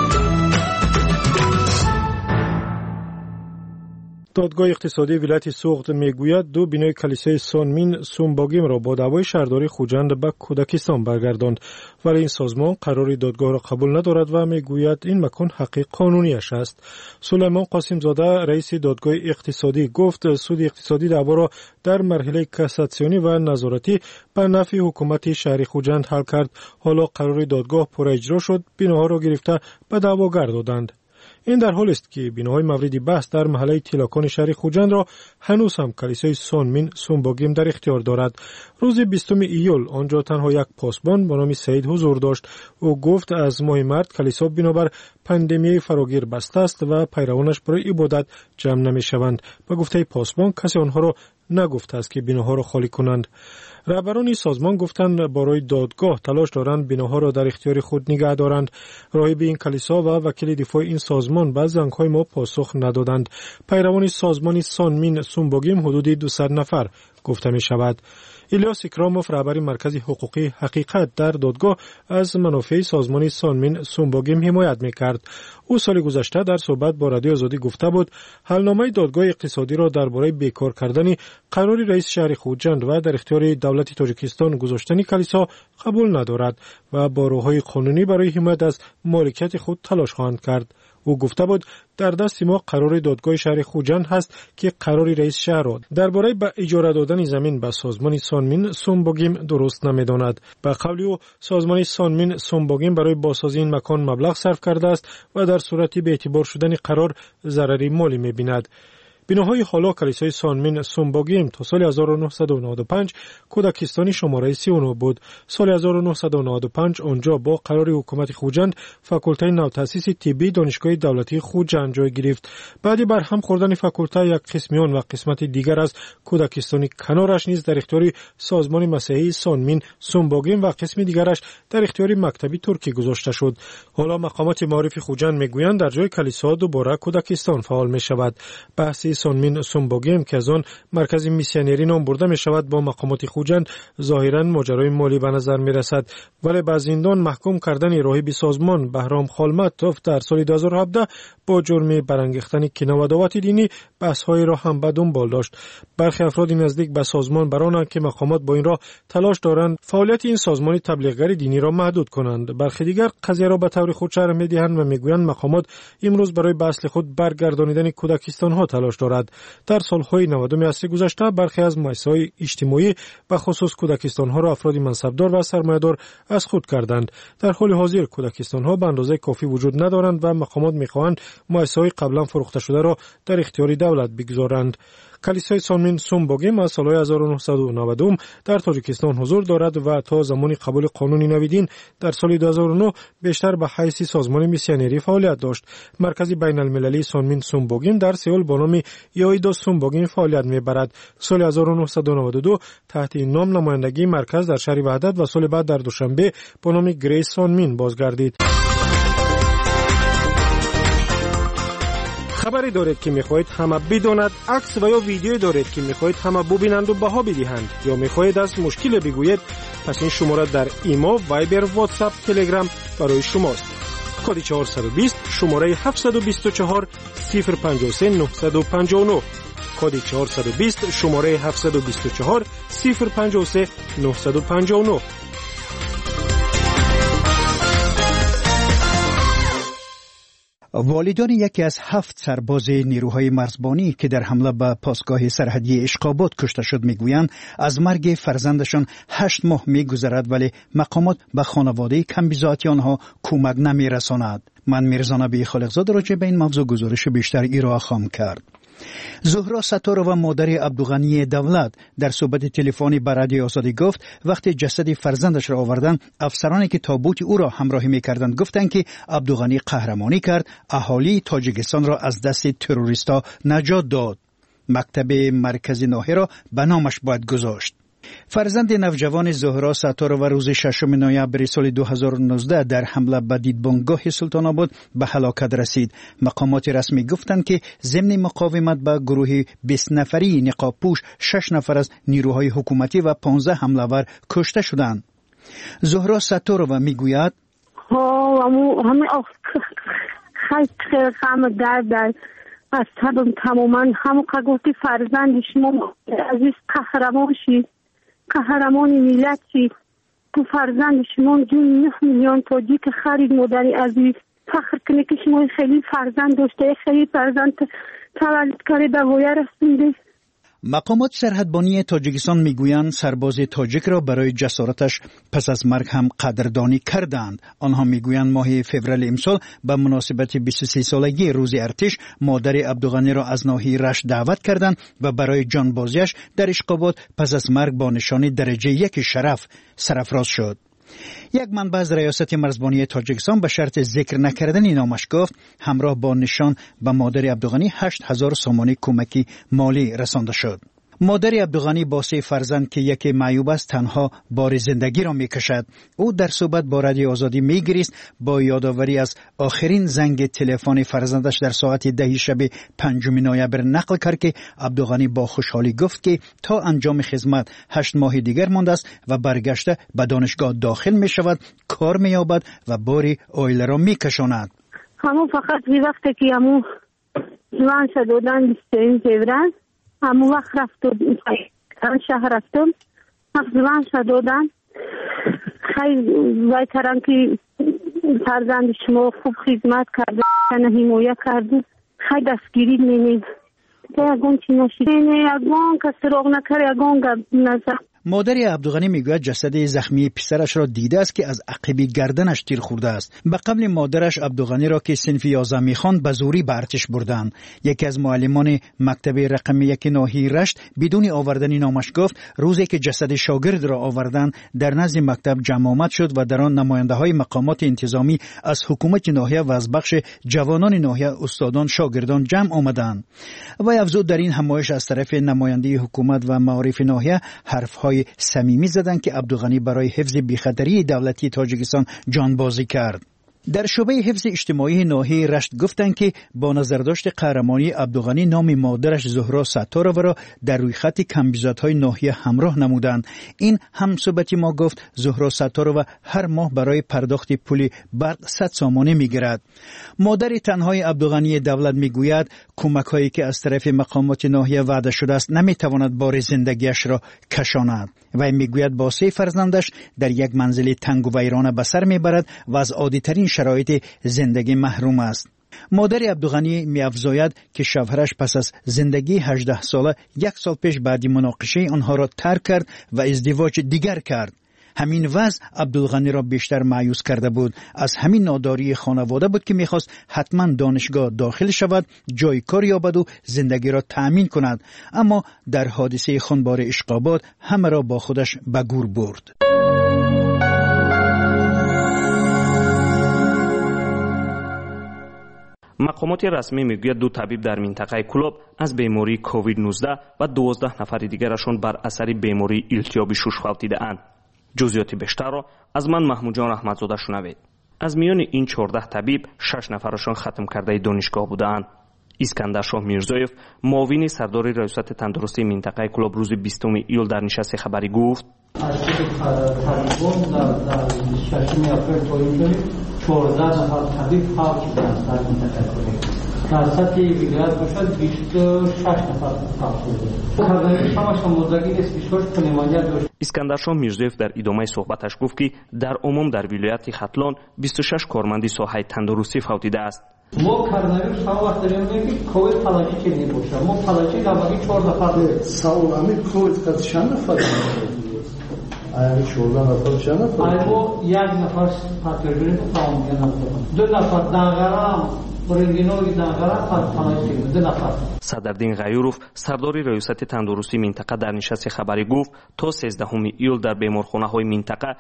دادگاه اقتصادی ولایت سوغد میگوید دو بنای کلیسای سونمین سومباگیم را با دعوای شهرداری خوجند به کودکستان برگرداند، ولی این سازمان قرار دادگاه را قبول ندارد و میگوید این مکان حق قانونیش است. سلیمان قاسم زاده رئیس دادگاه اقتصادی گفت سود اقتصادی دعوا را در مرحله کاساسیونی و نظارتی به نفع حکومت شهر خوجند حل کرد. حالا قرار دادگاه پر اجرا شد، بناها را گرفته به دعواگر دادند. این در حال است که بناهای مورد بحث در محله تیلاکان شهر خوجند را هنوز هم کلیسای سونمین سومباگیم در اختیار دارد. روز 20 ایول آنجا تنها یک پاسبان به نام سعید حضور داشت. او گفت از ماه مارس کلیسا بنابر پاندمی فراگیر بسته است و پیروانش برای عبادت جمع نمی‌شوند. به گفته پاسبان کسی آنها را نگفته است که بناها را خالی کنند. رهبران سازمان گفتند برای دادگاه تلاش دارند بناها را در اختیار خود نگه دارند. راهب این کلیسا و وکیل دفاع این سازمان به زنگ‌های ما پاسخ ندادند. پیروان سازمان سونمین سومباگیم حدود 200 نفر گفته می شود. الیاس اکراموف رهبر مرکز حقوقی حقیقت در دادگاه از منافع سازمان سونمین سومباگیم حمایت می‌کرد. او سال گذشته در صحبت با رادیو آزادی گفته بود حلنامه دادگاه اقتصادی را درباره بیکار کردن قرار رئیس شهر خوجند و در اختیار دولت تاجیکستان گذاشتن کلیسا قبول ندارد و با راه‌های قانونی برای حمایت از مالکیت خود تلاش خواهند کرد. او گفته بود در دست ما قرار دادگاه شهر خوجند هست که قرار رئیس شهر را درباره به اجاره دادن زمین به سازمان سونمین سومباگیم درست نمی‌داند. به قول او سازمان سونمین سومباگیم برای بازسازی این مکان مبلغ صرف کرده است و در صورت به اعتبار شدن قرار ضرری مالی می‌بیند. بناهای حالا کلیسای سونمین سومباگیم تا سال 1995 کودکستانی شماره 39 بود. سال 1995 آنجا با قرار حکومت خوجند فاکولته نوتأسیس طبی دانشگاه دولتی خوجند جای گرفت. بعد برهم خوردن فاکولته یک قسمیان و قسمت دیگر از کودکستانی کنارش نیز در اختیار سازمان مسیحی سونمین سومباگیم و قسم دیگرش در اختیار مکتبی ترکی گذاشته شد. حالا مقامات معارف خوجند میگویند در جای کلیسا دوباره کودکستان فعال می شود. بحث سونمین سومباگیم که از آن مرکز میسیونری نام برده می شود با مقامات خوجند ظاهرا ماجرای مالی به نظر می رسد، ولی به زندان محکوم کردن راهب سازمان بهرام خالمتوف در سال 2017 با جرم برانگیختن کینه و دعوت دینی بحث‌های را هم به دنبال داشت. برخی افراد نزدیک به سازمان برانند که مقامات با این راه تلاش دارند فعالیت این سازمان تبلیغگر دینی را محدود کنند. برخی دیگر قضیه را به طور خود شرح می‌دهند و میگویند مقامات امروز برای به اصل خود برگردانیدن کودکستان ها تلاش دارند. دارد. در سالهای 90 عصر گذشته برخی از مؤسسه‌های اجتماعی به خصوص کودکستان‌ها را افراد منصبدار و سرمایه‌دار از خود کردند. در حال حاضر کودکستان‌ها به اندازه کافی وجود ندارند و مقامات می‌خواهند مؤسسه‌های قبلا فروخته شده را در اختیار دولت بگذارند. کلیسای سانمین سومبوگیم از سال 1990 در تاجیکستان حضور دارد و تا زمان قبول قانون نوی دین در سال 2009 بیشتر به حیث سازمان میسیونری فعالیت داشت. مرکز بین المللی سانمین سومبوگیم در سئول با نام یایدو سومبوگیم فعالیت میبرد. سال 1992 تحت این نام نمایندگی مرکز در شهر وحدت و سال بعد در دوشنبه با نام گریس سانمین بازگردید. خبری دارید که میخواهید همه بداند، عکس و یا ویدیویی دارید که میخواهید همه ببینند و بها بدهند، یا میخواهید از مشکل بگویید، پس این شماره در ایما، وایبر، واتساپ، تلگرام برای شماست. کد 420 شماره 724 053 959. کد 420 شماره 724 053 959. والدان یکی از 7 سرباز نیروهای مرزبانی که در حمله به پاسگاه سرحدی اشقابات کشته شد میگویند از مرگ فرزندشان 8 ماه میگذرد ولی مقامات به خانواده کمبیزاتی آنها کمک نمیرساند. من میرزا نبی خالقزاده راجع به این موضوع گزارش بیشتر ارائه خواهم کرد. زهرا ستار و مادر عبدالغنی دولت در صحبت تلفنی با رادیو آزادی گفت وقتی جسد فرزندش را آوردند افسرانی که تابوت او را همراهی می‌کردند گفتند که عبدالغنی قهرمانی کرد، اهالی تاجیکستان را از دست تروریستا نجات داد. مکتب مرکزی ناحیه را به نامش باید گذاشت. فرزند نوجوان زهرا ستار و روز 6 نوامبر سال 2019 در حمله به دیدبانگاه سلطان آباد به هلاکت رسید. مقامات رسمی گفتند که ضمن مقاومت به گروه 20 نفری نقابپوش 6 نفر از نیروهای حکومتی و 15 حمله‌ور کشته شدند. زهرا ستار و میگوید همه خیلی غم درد از تماما همون گفتی فرزند شما عزیز قهرمان شید، قهرمان ملت شید. تو فرزند شما جون 9 میلیون تاجیک خرید. مادری عزیز فخر کنه که شما خیلی فرزند داشته، خیلی فرزند تولد کرده به ویا رسونده. مقامات سرحدبانی تاجیکستان میگویند سرباز تاجیک را برای جسارتش پس از مرگ هم قدردانی کردند. آنها میگویند ماه فوریه امسال به مناسبت 23 سالگی روز ارتش مادر عبدالغنی را از ناحیه رشت دعوت کردند و برای جانبازیش در اشقابات پس از مرگ با نشان درجه 1 شرف سرافراز شد. یک منبع از ریاست مرزبانی تاجیکستان به شرط ذکر نکردن نامش گفت همراه با نشان به مادر عبدالغنی 8000 سومانی کمکی مالی رسانده شد. مادر عبدالغنی با 3 فرزند که یکی معیوب است تنها بار زندگی را میکشد. او در صحبت با رادیو آزادی میگریست با یادآوری از آخرین زنگ تلفن فرزندش در ساعت 10 شب 5 نوامبر نقل کرد که عبدالغنی با خوشحالی گفت که تا انجام خدمت 8 ماه دیگر مانده است و برگشته به دانشگاه داخل می شود، کار می یابد و باری آیله را می کشاند. همون فقط وقتی که همون جوان شدودن 23 فوریه همون وقت رفتم شهر رفتم افزوان شدودن خیلی وایتران که فرزند شما خوب خدمت کرده حمایت کرده خیلی دستگیری نمید یگون چی نشید یگون کسی روغ نکر یگون گب نزد. مادر عبدالغنی میگوید جسد زخمی پسرش را دیده است که از عقب گردنش تیر خورده است. به قبل مادرش عبدالغنی را که صنف 11 میخواند به زوری به ارتش بردند. یکی از معلمان مکتب رقم 1 ناحیه رشت بدون آوردن نامش گفت روزی که جسد شاگرد را آوردند در نزد مکتب جمع آمد شد و در آن نماینده های مقامات انتظامی از حکومت ناحیه و از بخش جوانان ناحیه استادان شاگردان جمع آمدند. و افزود در این همایش از طرف نماینده حکومت و معارف ناحیه حرفهای صمیمی زدند که عبدالغنی برای حفظ بی‌خطری دولتی تاجیکستان جانبازی کرد. در شعبه حفظ اجتماعی ناحیه رشت گفتند که با نظرداشت قهرمانی عبدالغنی نام مادرش زهرا ستارова را در روی خط کمبیزادهای ناحیه همراه نمودند. این همصحبتی ما گفت زهرا ستارova هر ماه برای پرداخت پول برق 100 سومانی میگیرد. مادر تنهای عبدالغنی دولت میگوید کمک‌هایی که از طرف مقامات ناحیه وعده شده است نمیتواند بار زندگیش را کشاند. و میگوید با 3 فرزندش در یک منزل تنگ و ویرانه به سر میبرد و از عادی‌ترین شرایط زندگی محروم است. مادر عبدالغنی می‌افزاید که شوهرش پس از زندگی 18 ساله 1 سال پیش بعد مناقشه آنها را ترک کرد و ازدواج دیگر کرد. همین وضع عبدالغنی را بیشتر مایوس کرده بود. از همین ناداری خانواده بود که می‌خواست حتما دانشگاه داخل شود، جای کار یابد و زندگی را تأمین کند. اما در حادثه خونبار اشقاباد همه را با خودش به گور برد. مقامات رسمی میگوید 2 طبیب در منطقه کلوب از بیماری کووید 19 و 12 نفر دیگرشان بر اثر بیماری التیاب شوش فوتیده اند. جزئیات بیشتر را از من محمود جان احمدزاده شنوید. از میان این 14 طبیب 6 نفرشان ختم کرده دانشگاه بودند. اسکندر شاه میرزایف معاون سردار ریاست تندرستی منطقه کلوب روز 20 ایول در نشست خبری گفت: از طبیبان در 26 اپریل تا اینجا 14 نفر طبیب فوت شدند در منطقه کلوب. در سطح ولایت باشد 26 نفر فوت شدند. خبری شما شمردگی است 28 پنهانی داشت. اسکندر شاه میرزایف در ادامه صحبتش گفت که در عموم در ولایت ختلان 26 کارمند ساحه تندرستی فوتیده است. ما کارنامه شما وقت داریم که کووید فلاشی چه نمیشه. ما فلاشی دامادی 4 نفر سالانه کووید قد چند نفر آیا 14 نفر چند نفر؟ آیا 1 نفر پاتوژن تمام نفر 2 نفر داغرام برنگینوی داغرام فلاشی 2 نفر. صدردین غیوروف سردار ریاست تندرستی منطقه در نشست خبری گفت تا 13 ایول در بیمارخانه‌های منطقه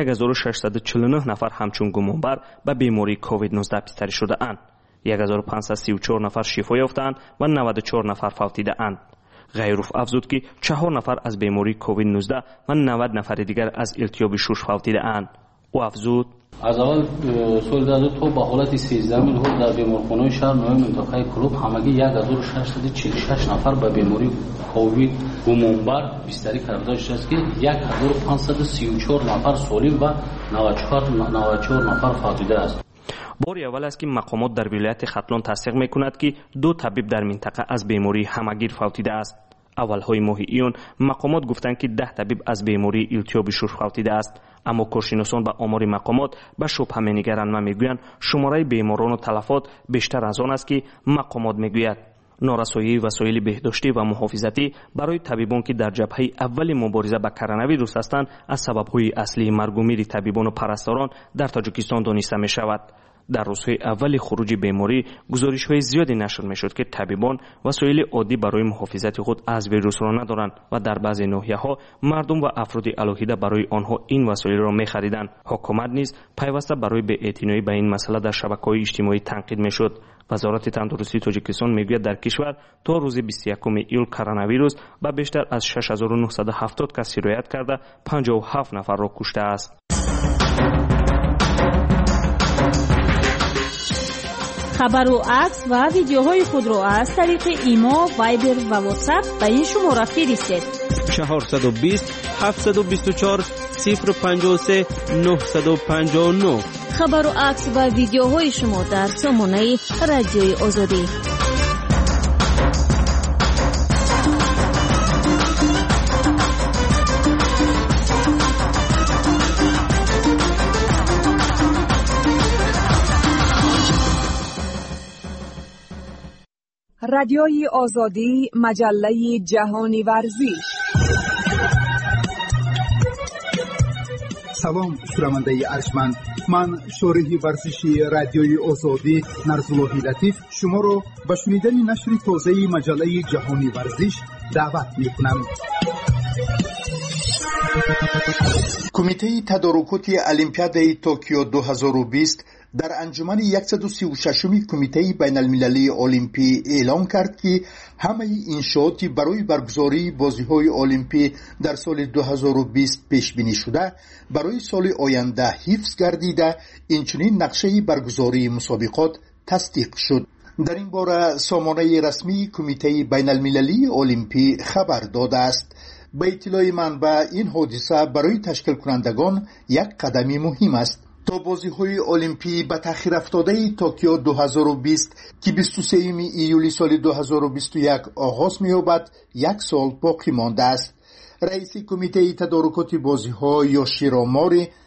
1649 نفر همچون گمانبر به بیماری کووید 19 بستری شده اند. 1534 نفر شفا یافتند و 94 نفر فوتیده اند. غیروف افزود که 4 نفر از بیماری کووید 19 و 90 نفر دیگر از التیاب شوش فوتیده اند. او افزود: از اول سال داده تا به حالت 13 میلیون در بیمارخانه شهر نوین منطقه کلوب همگی 1646 نفر به بیماری کووید گمانبر بستری کرده است که 1534 نفر سالم و 94 نفر فوتیده است. بار اول است که مقامات در ولایت ختلان تصدیق میکند که 2 طبیب در منطقه از بیماری همگیر فوتیده است. اولهای ماه ایون مقامات گفتند که 10 طبیب از بیماری التیاب شوش فوتیده است، اما کارشناسان به آمار مقامات به شبهه می‌نگرند و میگویند شماره بیماران و تلفات بیشتر از آن است که مقامات میگوید. نارسایی وسایل بهداشتی و محافظتی برای طبیبان که در جبهه اول مبارزه با کرونا ویروس هستند از سبب‌های اصلی مرگ و میر طبیبان و پرستاران در تاجیکستان دانسته می‌شود. در روزهای اول خروج بیماری گزارش‌های زیادی نشر می‌شد که طبیبان وسایل عادی برای محافظت خود از ویروس را ندارند و در بعضی ناحیه‌ها مردم و افراد علاهیده برای آنها این وسایل را می‌خریدند. حکومت نیز پیوسته برای بی‌اعتنایی به این مسئله در شبکه‌های اجتماعی تنقید می‌شد. وزارت تندرستی تاجیکستان میگوید در کشور تا روز 21 ایول کرونا ویروس به بیشتر از 6970 کس سرایت کرده 57 نفر را کشته است. خبر و عکس و ویدیوهای خود را از طریق ایما، وایبر و واتساپ به این شماره فرستید: 420 724 053 959. خبر و عکس و ویدیوهای شما در سامانه رادیوی آزادی. رادیوی آزادی، مجله جهانی ورزش. سلام شنونده ارجمند، من شارح ورزشی رادیوی آزادی نرزالله لطیف شما را به شنیدن نشر تازه مجله جهانی ورزش دعوت می‌کنم. کمیته تدارکات المپیاد توکیو 2020 در انجمن 136 کمیته بین المللی المپی اعلام کرد که همه انشاءاتی برای برگزاری بازی‌های المپی در سال 2020 پیش بینی شده برای سال آینده حفظ گردیده، اینچنین نقشه برگزاری مسابقات تصدیق شد. در این باره سامانه رسمی کمیته بین المللی المپی خبر داده است. به اطلاع منبع این حادثه برای تشکیل کنندگان یک قدم مهم است تا بازی‌های المپی به تأخیر افتاده توکیو 2020 که 23 ایولی سال 2021 آغاز می‌یابد 1 سال باقی مانده است. رئیس کمیته تدارکات بازی‌ها یوشیرو موری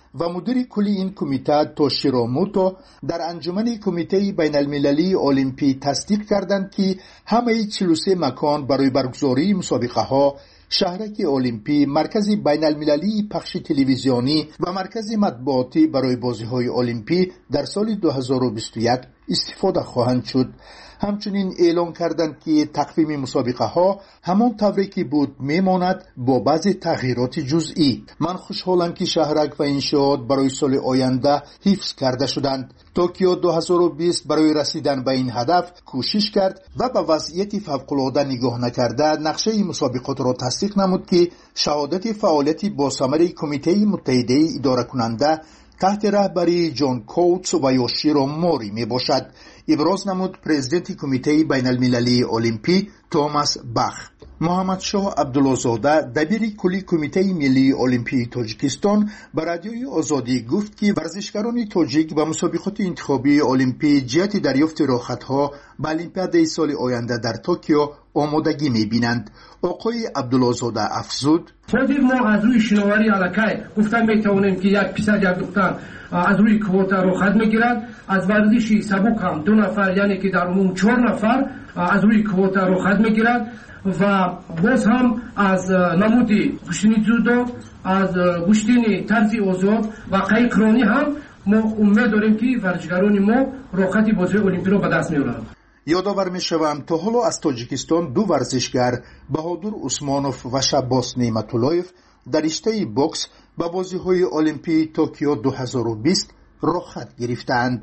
و مدیر کلی این کمیته توشیرو موتو در انجمن کمیته بین المللی المپی تصدیق کردند که همه 43 مکان برای برگزاری مسابقه ها، شهرک المپی، مرکز بین المللی پخش تلویزیونی و مرکز مطبوعاتی برای بازی‌های المپی در سال 2021 استفاده خواهند شد. همچنین اعلام کردند که تقویم مسابقه ها همان طوری که بود میماند با بعضی تغییرات جزئی. من خوشحالم که شهرک و انشاءات برای سال آینده حفظ کرده شدند. توکیو 2020 برای رسیدن به این هدف کوشش کرد و به وضعیت فوق‌العاده نگاه نکرده نقشه مسابقات را تصدیق نمود که شهادت فعالیت با ثمر کمیته متحده اداره کننده تحت رهبری جان کوتس و یوشیرو موری می باشد. ابراز نمود پرزیدنت کمیته بین المللی المپی توماس باخ. محمد شاه عبدالله‌زاده دبیر کلی کمیته ملی المپی تاجیکستان به رادیوی آزادی گفت که ورزشکاران تاجیک به مسابقات انتخابی المپی جهت دریافت راحت‌ها به المپیاد سال آینده در توکیو آمادگی می‌بینند. آقای عبدالله‌زاده افزود: خودی ما از روی شناوری علاقه گفتن میتوانیم که یک پسر یک دختر از روی کوتا راحت میگیرند، از ورزشی سبک هم 2 نفر یعنی که در عموم 4 نفر از روی کوتا راحت میگیرند و باز هم از نمودی گشتنی جودو، از گشتنی طرز آزاد و قایقرانی هم ما امید داریم که ورزشکاران ما راحتی بازی المپی را به دست میارند. یادآور میشوم تا حالا از تاجیکستان 2 ورزشگر بهادر عثمانوف و شباس نعمت‌اللهیف در رشته بوکس به بازی‌های المپی توکیو 2020 رخصت گرفتند.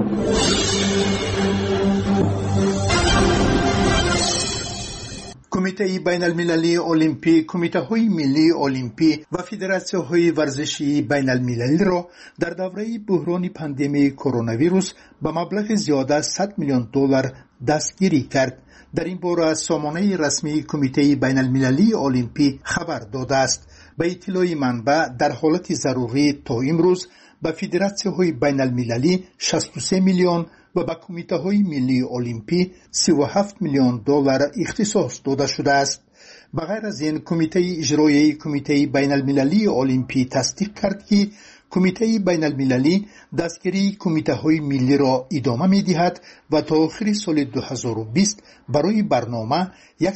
کمیته بین المللی المپی، کمیته های ملی المپی و فدراسیون های ورزشی بین المللی را در دوره بحران پاندمی کرونا ویروس به مبلغ زیاده 100 میلیون دلار دستگیری کرد. در این باره سامانه رسمی کمیته بین المللی المپی خبر داده است. به اطلاع منبع در حالت ضروری تا امروز به فدراسیون های بین المللی 63 میلیون و به کمیته های ملی المپی 37 میلیون دلار اختصاص داده شده است. بغیر از این کمیته اجرایی کمیته بین المللی المپی تصدیق کرد که کمیته بین المللی دستگیری کمیته های ملی را ادامه می دهد و تا آخر سال 2020 برای برنامه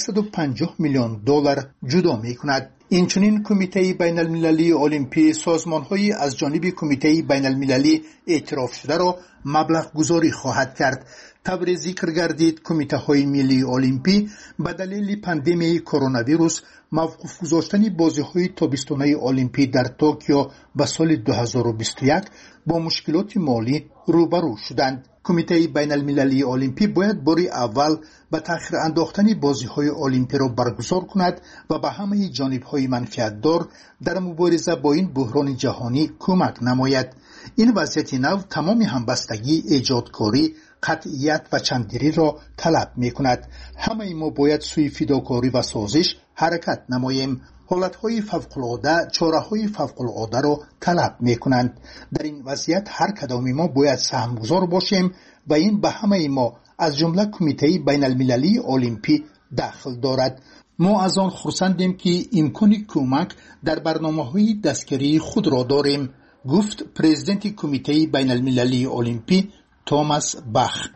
150 میلیون دلار جدا می کند. اینچنین کمیته بین المللی المپی سازمان‌های از جانب کمیته بین المللی اعتراف شده را مبلغ گذاری خواهد کرد. طبری ذکر گردید کمیته های ملی المپی به دلیل پاندمی کرونا ویروس موقوف گذاشتن بازی‌های تابستانه المپی در توکیو به سال 2021 با مشکلات مالی روبرو شدند. کمیته بین المللی المپی باید باری اول به تأخیر انداختن بازی‌های المپی را برگزار کند و به همه جانب‌های منفعت‌دار در مبارزه با این بحران جهانی کمک نماید. این وضعیت نو تمام همبستگی، ایجادکاری، قطعیت و چنددلی را طلب می کند. همه ما باید سوی فداکاری و سازش حرکت نماییم. حالتهای فوق‌العاده چاره‌های فوق‌العاده را طلب می کنند. در این وضعیت هر کدام ما باید سهمگزار باشیم و این به همه ما از جمله کمیته بین المللی المپی دخل دارد. ما از آن خرسندیم که امکان کمک در برنامه‌های دستگیری خود را داریم، گفت پرزیدنت کمیته بین المللی المپی توماس باخ.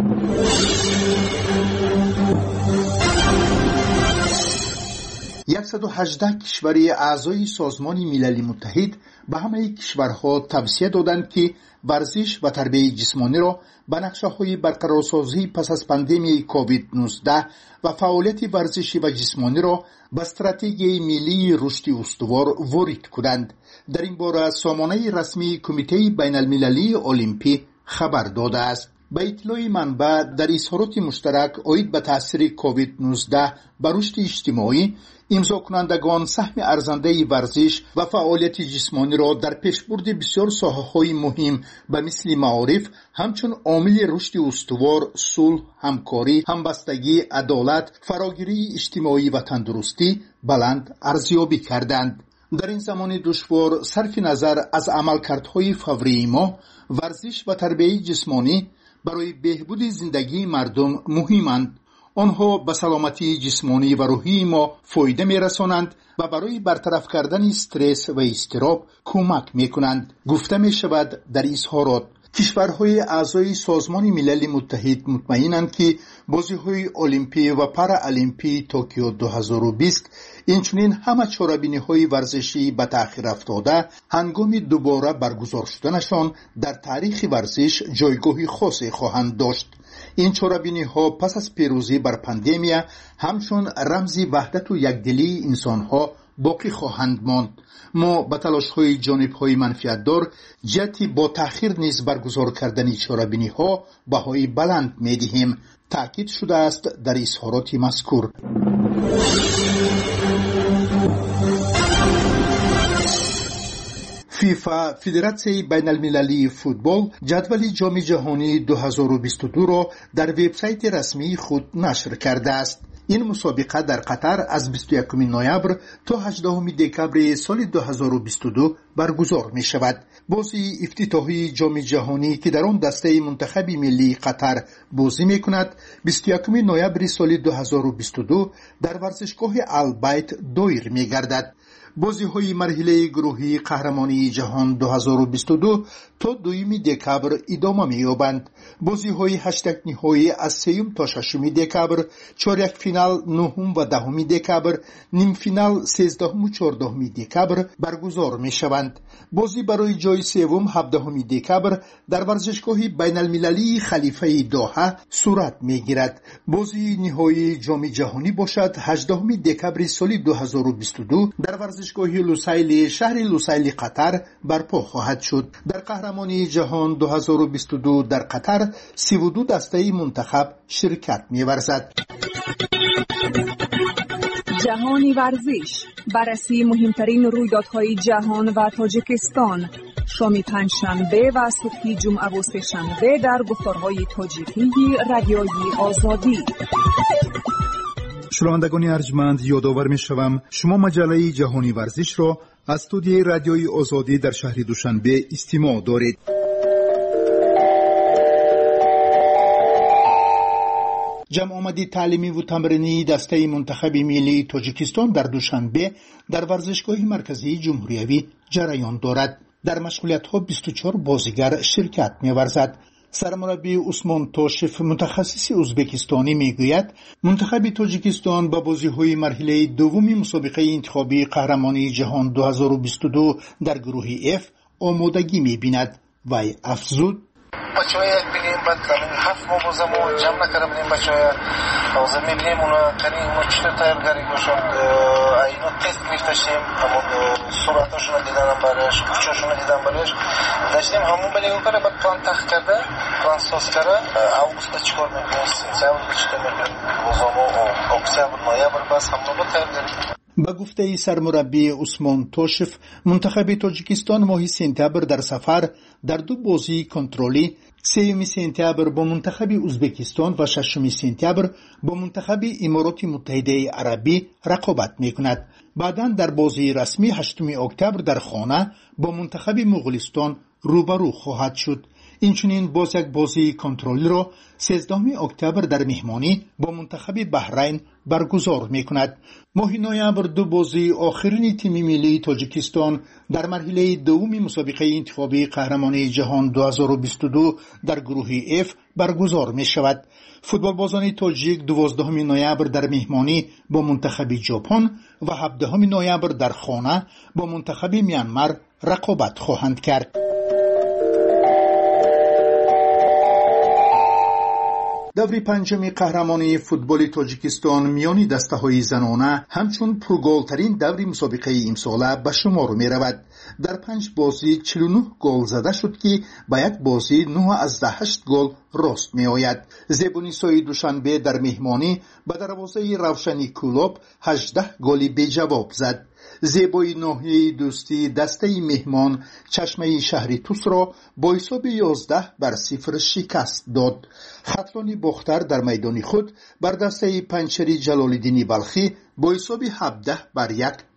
118 کشوری اعضای سازمان ملل متحد به همه کشورها توصیه دادند که ورزش و تربیت جسمانی را به نقشه‌های برقرارسازی پس از پاندمی کووید 19 و فعالیت ورزشی و جسمانی را به استراتژی ملی رشد استوار وارد کنند. در این باره سامانه رسمی کمیته بین المللی المپی خبر داده است. به اطلاع منبع در اظهارات مشترک عاید به تاثیر کووید 19 بر رشد اجتماعی، امضا کنندگان سهم ارزنده ورزش و فعالیت جسمانی را در پیشبرد بسیار ساحه‌های مهم به مثل معارف همچون عامل رشد استوار، صلح، همکاری، همبستگی، عدالت، فراگیری اجتماعی و تندرستی بلند ارزیابی کردند. در این زمان دشوار صرف نظر از عملکردهای فوری ما، ورزش و تربیت جسمانی برای بهبود زندگی مردم مهمند. آنها به سلامتی جسمانی و روحی ما فایده می‌رسانند و برای برطرف کردن استرس و اضطراب کمک می‌کنند. گفته می‌شود در اظهارات کشورهای اعضای سازمان ملل متحد مطمئنند که بازی‌های المپی و پارالمپی توکیو 2020 اینچنین همه چاره‌بینی‌های ورزشی به تأخیر افتاده هنگام دوباره برگزار شدنشان در تاریخ ورزش جایگاه خاصی خواهند داشت. این چاره‌بینی‌ها پس از پیروزی بر پاندمیا همچون رمز وحدت و یکدلی انسان‌ها باقی خواهند ماند. ما به تلاش‌های جانب‌های منفعت‌دار جهتی با تأخیر نیز برگزار کردن چاره‌بینی‌ها بهای بلند می‌دهیم، تأکید شده است در اظهارات مذکور. فیفا فدراسیون بین المللی فوتبال جدول جام جهانی 2022 را در وبسایت رسمی خود نشر کرده است. این مسابقه در قطر از 21 نوامبر تا 18 دکمبر سال 2022 برگزار می شود. بازی افتتاحی جام جهانی که در آن دسته منتخب ملی قطر بازی می کند 21 نوامبر سال 2022 در ورزشگاه البیت دایر می گردد. بازی‌های مرحله گروهی قهرمانی جهان 2022 تا 2 دکمبر ادامه می‌یابند. بازی‌های هشتگ نهایی از 3 تا 6 دکمبر، چهارک فینال 9 و 10 دکمبر، نیم فینال 13 و 14 دکمبر برگزار می‌شوند. بازی برای جای سوم 17 دکمبر در ورزشگاه بین‌المللی خلیفه دوحه صورت می‌گیرد. بازی نهایی جام جهانی باشد 18 دکمبر سال 2022 در ورزشگاه لوسایل شهر لوسایل قطر برپا خواهد شد. در قهرمانی جهان 2022 در قطر 32 دسته منتخب شرکت می‌ورزد. جهانی ورزش، بررسی مهمترین رویدادهای جهان و تاجیکستان، شام پنجشنبه و صبح جمعه و سه‌شنبه در گفتارهای تاجیکی رادیوی آزادی. شنوندگان ارجمند، یادآور می‌شوم شما مجله جهانی ورزش را از استودیوی رادیوی آزادی در شهر دوشنبه استماع دارید. جمع آمدی تعلیمی و تمرینی دسته منتخب ملی تاجیکستان در دوشنبه در ورزشگاه مرکزی جمهوریوی جریان دارد. در مشغولیت‌ها 24 بازیگر شرکت می‌ورزد. سرمربی عثمان توشف متخصص ازبکستانی میگوید منتخب تاجیکستان با بازی‌های مرحله دوم مسابقه انتخابی قهرمانی جهان 2022 در گروه F آمادگی می‌بیند. وی افزود بچه‌ها یک بینیم بعد کردیم 7 ماه بازمو جمع نکردیم بچه‌ها حاضر می‌بینیم اونا کنیم اونا چطور تیارگاری باشن اینا تست می‌تاشیم همون صورتاشون دیدنم برایش کوچه‌شون دیدن برایش داشتیم همون بلی اون کار بعد پلان تخت کرده پلان ساز کرده اوگوست چیکار می‌کنیم سپتامبر چیکار می‌کنیم بازمو اکتبر نوامبر بس همون رو تیارگاری. با گفته سرمربی عثمان توشف منتخب تاجیکستان ماه سپتامبر در سفر در 2 بازی کنترلی 3 سپتامبر با منتخب ازبکستان و 6 سپتامبر با منتخب امارات متحده عربی رقابت می‌کند. بعداً در بازی رسمی 8 اکتبر در خانه با منتخب مغولستان روبرو خواهد شد. اینچنین باز یک بازی کنترلی را 13 اکتبر در مهمانی با منتخب بحرین برگزار می‌کند. ماه نوامبر 2 بازی آخرین تیم ملی تاجیکستان در مرحله دوم مسابقه انتخابی قهرمانی جهان 2022 در گروه F برگزار می‌شود. فوتبالبازان تاجیک 12 نوامبر در مهمانی با منتخب ژاپن و 17 نوامبر در خانه با منتخب میانمار رقابت خواهند کرد. دور پنجم قهرمانی فوتبال تاجیکستان میان دسته‌های زنانه همچون پرگل‌ترین دور مسابقه امساله به شمار می‌رود. در 5 بازی 49 گل زده شد که با یک بازی 9 از 8 گل راست می‌آید. زبونیسای دوشنبه در مهمانی به دروازه روشنی کلوب 18 گل بی جواب زد. زیبای ناحیه دوستی دسته مهمان چشمه شهری توس را با حساب 11-0 شکست داد. خطلان بختر در میدان خود بر دسته پنچری جلال‌الدین بلخی با حساب 17-1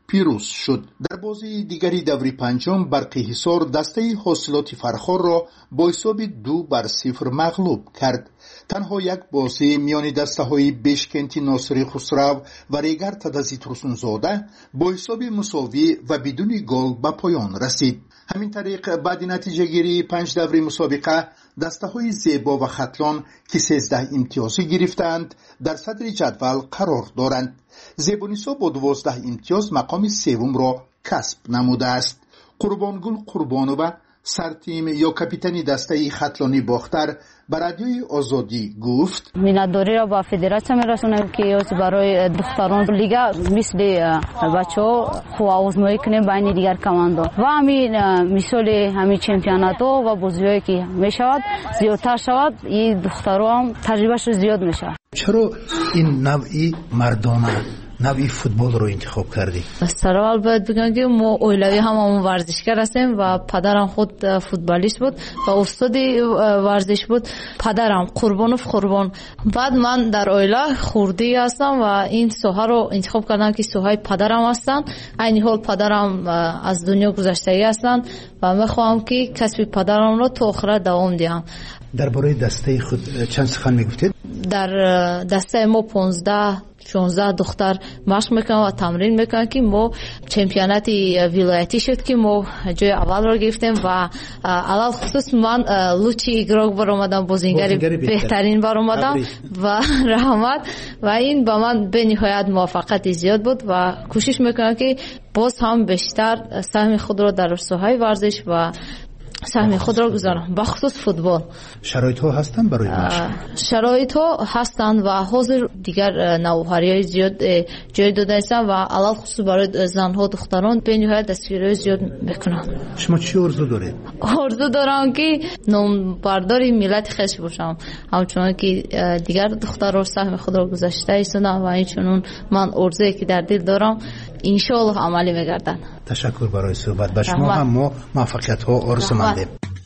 پیروز شد. در بازی دیگری دوری پنجم برقی حصار دسته حاصلات فرخار را با حساب 2-0 مغلوب کرد. تنها یک بازی میان دسته های بشکنتی ناصری خسرو و ریگر تدزی ترسونزاده با حساب مساوی و بدون گل به پایان رسید. همین طریق بعد نتیجه گیری 5 دوره مسابقه دسته های زیبا و خطلان که 13 امتیازی گرفتند در صدر جدول قرار دارند. زیبانیسا با 12 امتیاز مقام سوم را کسب نموده است. قربانگل قربانووا سرتیم یا کاپیتان دسته خطلانی باختر به رادیوی آزادی گفت مینداری را با فدراسیون میرسونیم که برای دختران لیگا مثل بچه‌ها خوب آزمایش کنیم بین دیگر کماندو و همین مثال همین چمپیونات و بازی‌هایی که میشود زیادتر شود این دختران تجربهش زیاد میشه. چرا این نوعی مردانه نوعی فوتبال رو انتخاب کردی؟ سرال باید بگم که ما اولوی همون ورزشکار هستیم و پدرم خود فوتبالیست بود و استاد ورزش بود. پدرم قربان. بعد من در اویلا خوردی هستم و این سوها رو انتخاب کردم که سوهای پدرم هستن. این حال پدرم از دنیا گذشته هستن و میخوام که کسب پدرم رو تا آخر دوام دهم. درباره دسته خود چند سخن میگفتید؟ در دسته ما 15-16 دختر مشق میکنن و تمرین میکنن که ما چمپیونات ولایتی شد که ما جای اول رو گرفتیم و علال خصوص من لوچی ایگراگ برآمدم، بازیگر بهترین برآمدم و رحمت و این با من به نهایت موفقیت زیاد بود و کوشش میکنم که باز هم بیشتر سهم خود رو در ساحه ورزش و سهم خود را گذارم با خصوص فوتبال. شرایط ها هستن برای مشق؟ شرایط ها هستن و حاضر دیگر نوآوری زیاد جای داده هستن و علال خصوص برای زنها و دختران به نهایت دستگیری زیاد میکنن. شما چی آرزو دارید؟ آرزو دارم که نامبردار ملت خویش باشم، همچنان که دیگر دخترها سهم خود را گذاشته ایستادن و اینچنین من آرزویی که در دل دارم ان شاء الله عملی میگردن. تشکر برای صحبت با شما. هم ما موفقیت ها آرزو مندیم.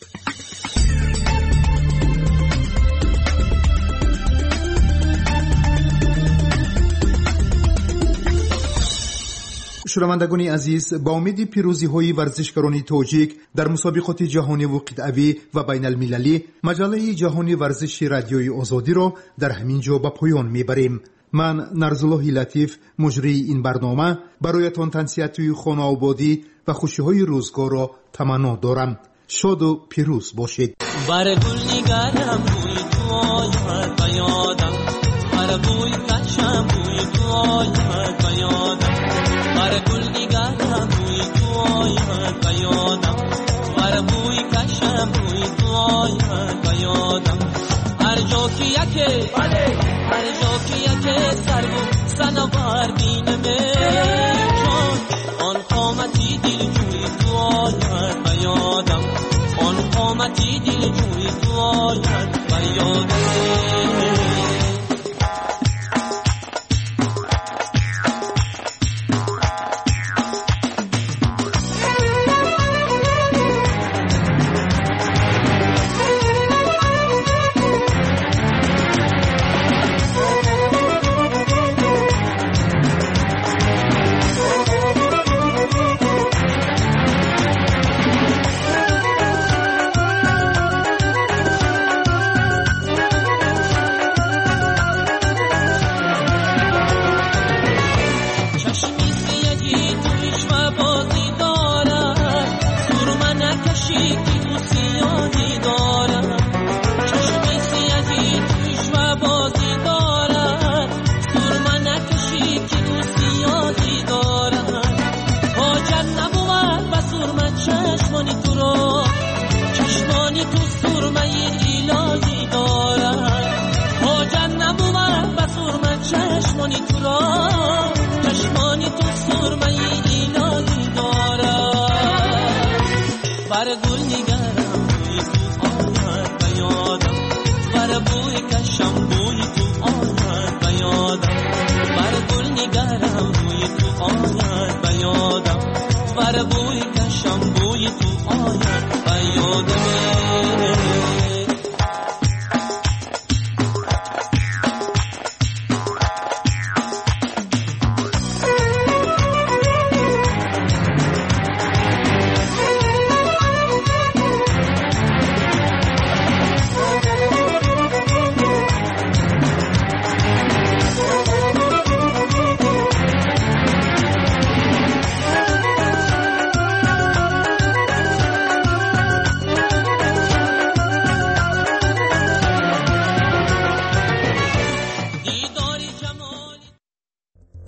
شنوندگان عزیز، با امید پیروزی های ورزشکاران تاجیک در مسابقات جهانی و قطعی و بین المللی، مجله جهانی ورزش رادیوی آزادی را در همین جا به پایان میبریم. من نرزالله لطیف مجری این برنامه برایتان تنصیحات خانه آبادی و خوشی های روزگار را تمنا دارم. شاد و پیروز باشید. بر گل نگارم بوی تو آید و یادم، بر بوی کشم بوی تو آید و یادم، بر گل نگارم بوی تو آید و یادم، بر بوی کشم بوی تو آید و یادم. هر جا که یکی هر جا که یکی سرگو سنوار بینمه چون آن قامتی دل جوی تو آید و یادم، آن قامتی دل جوی تو آید و یادم. چشمانی تو را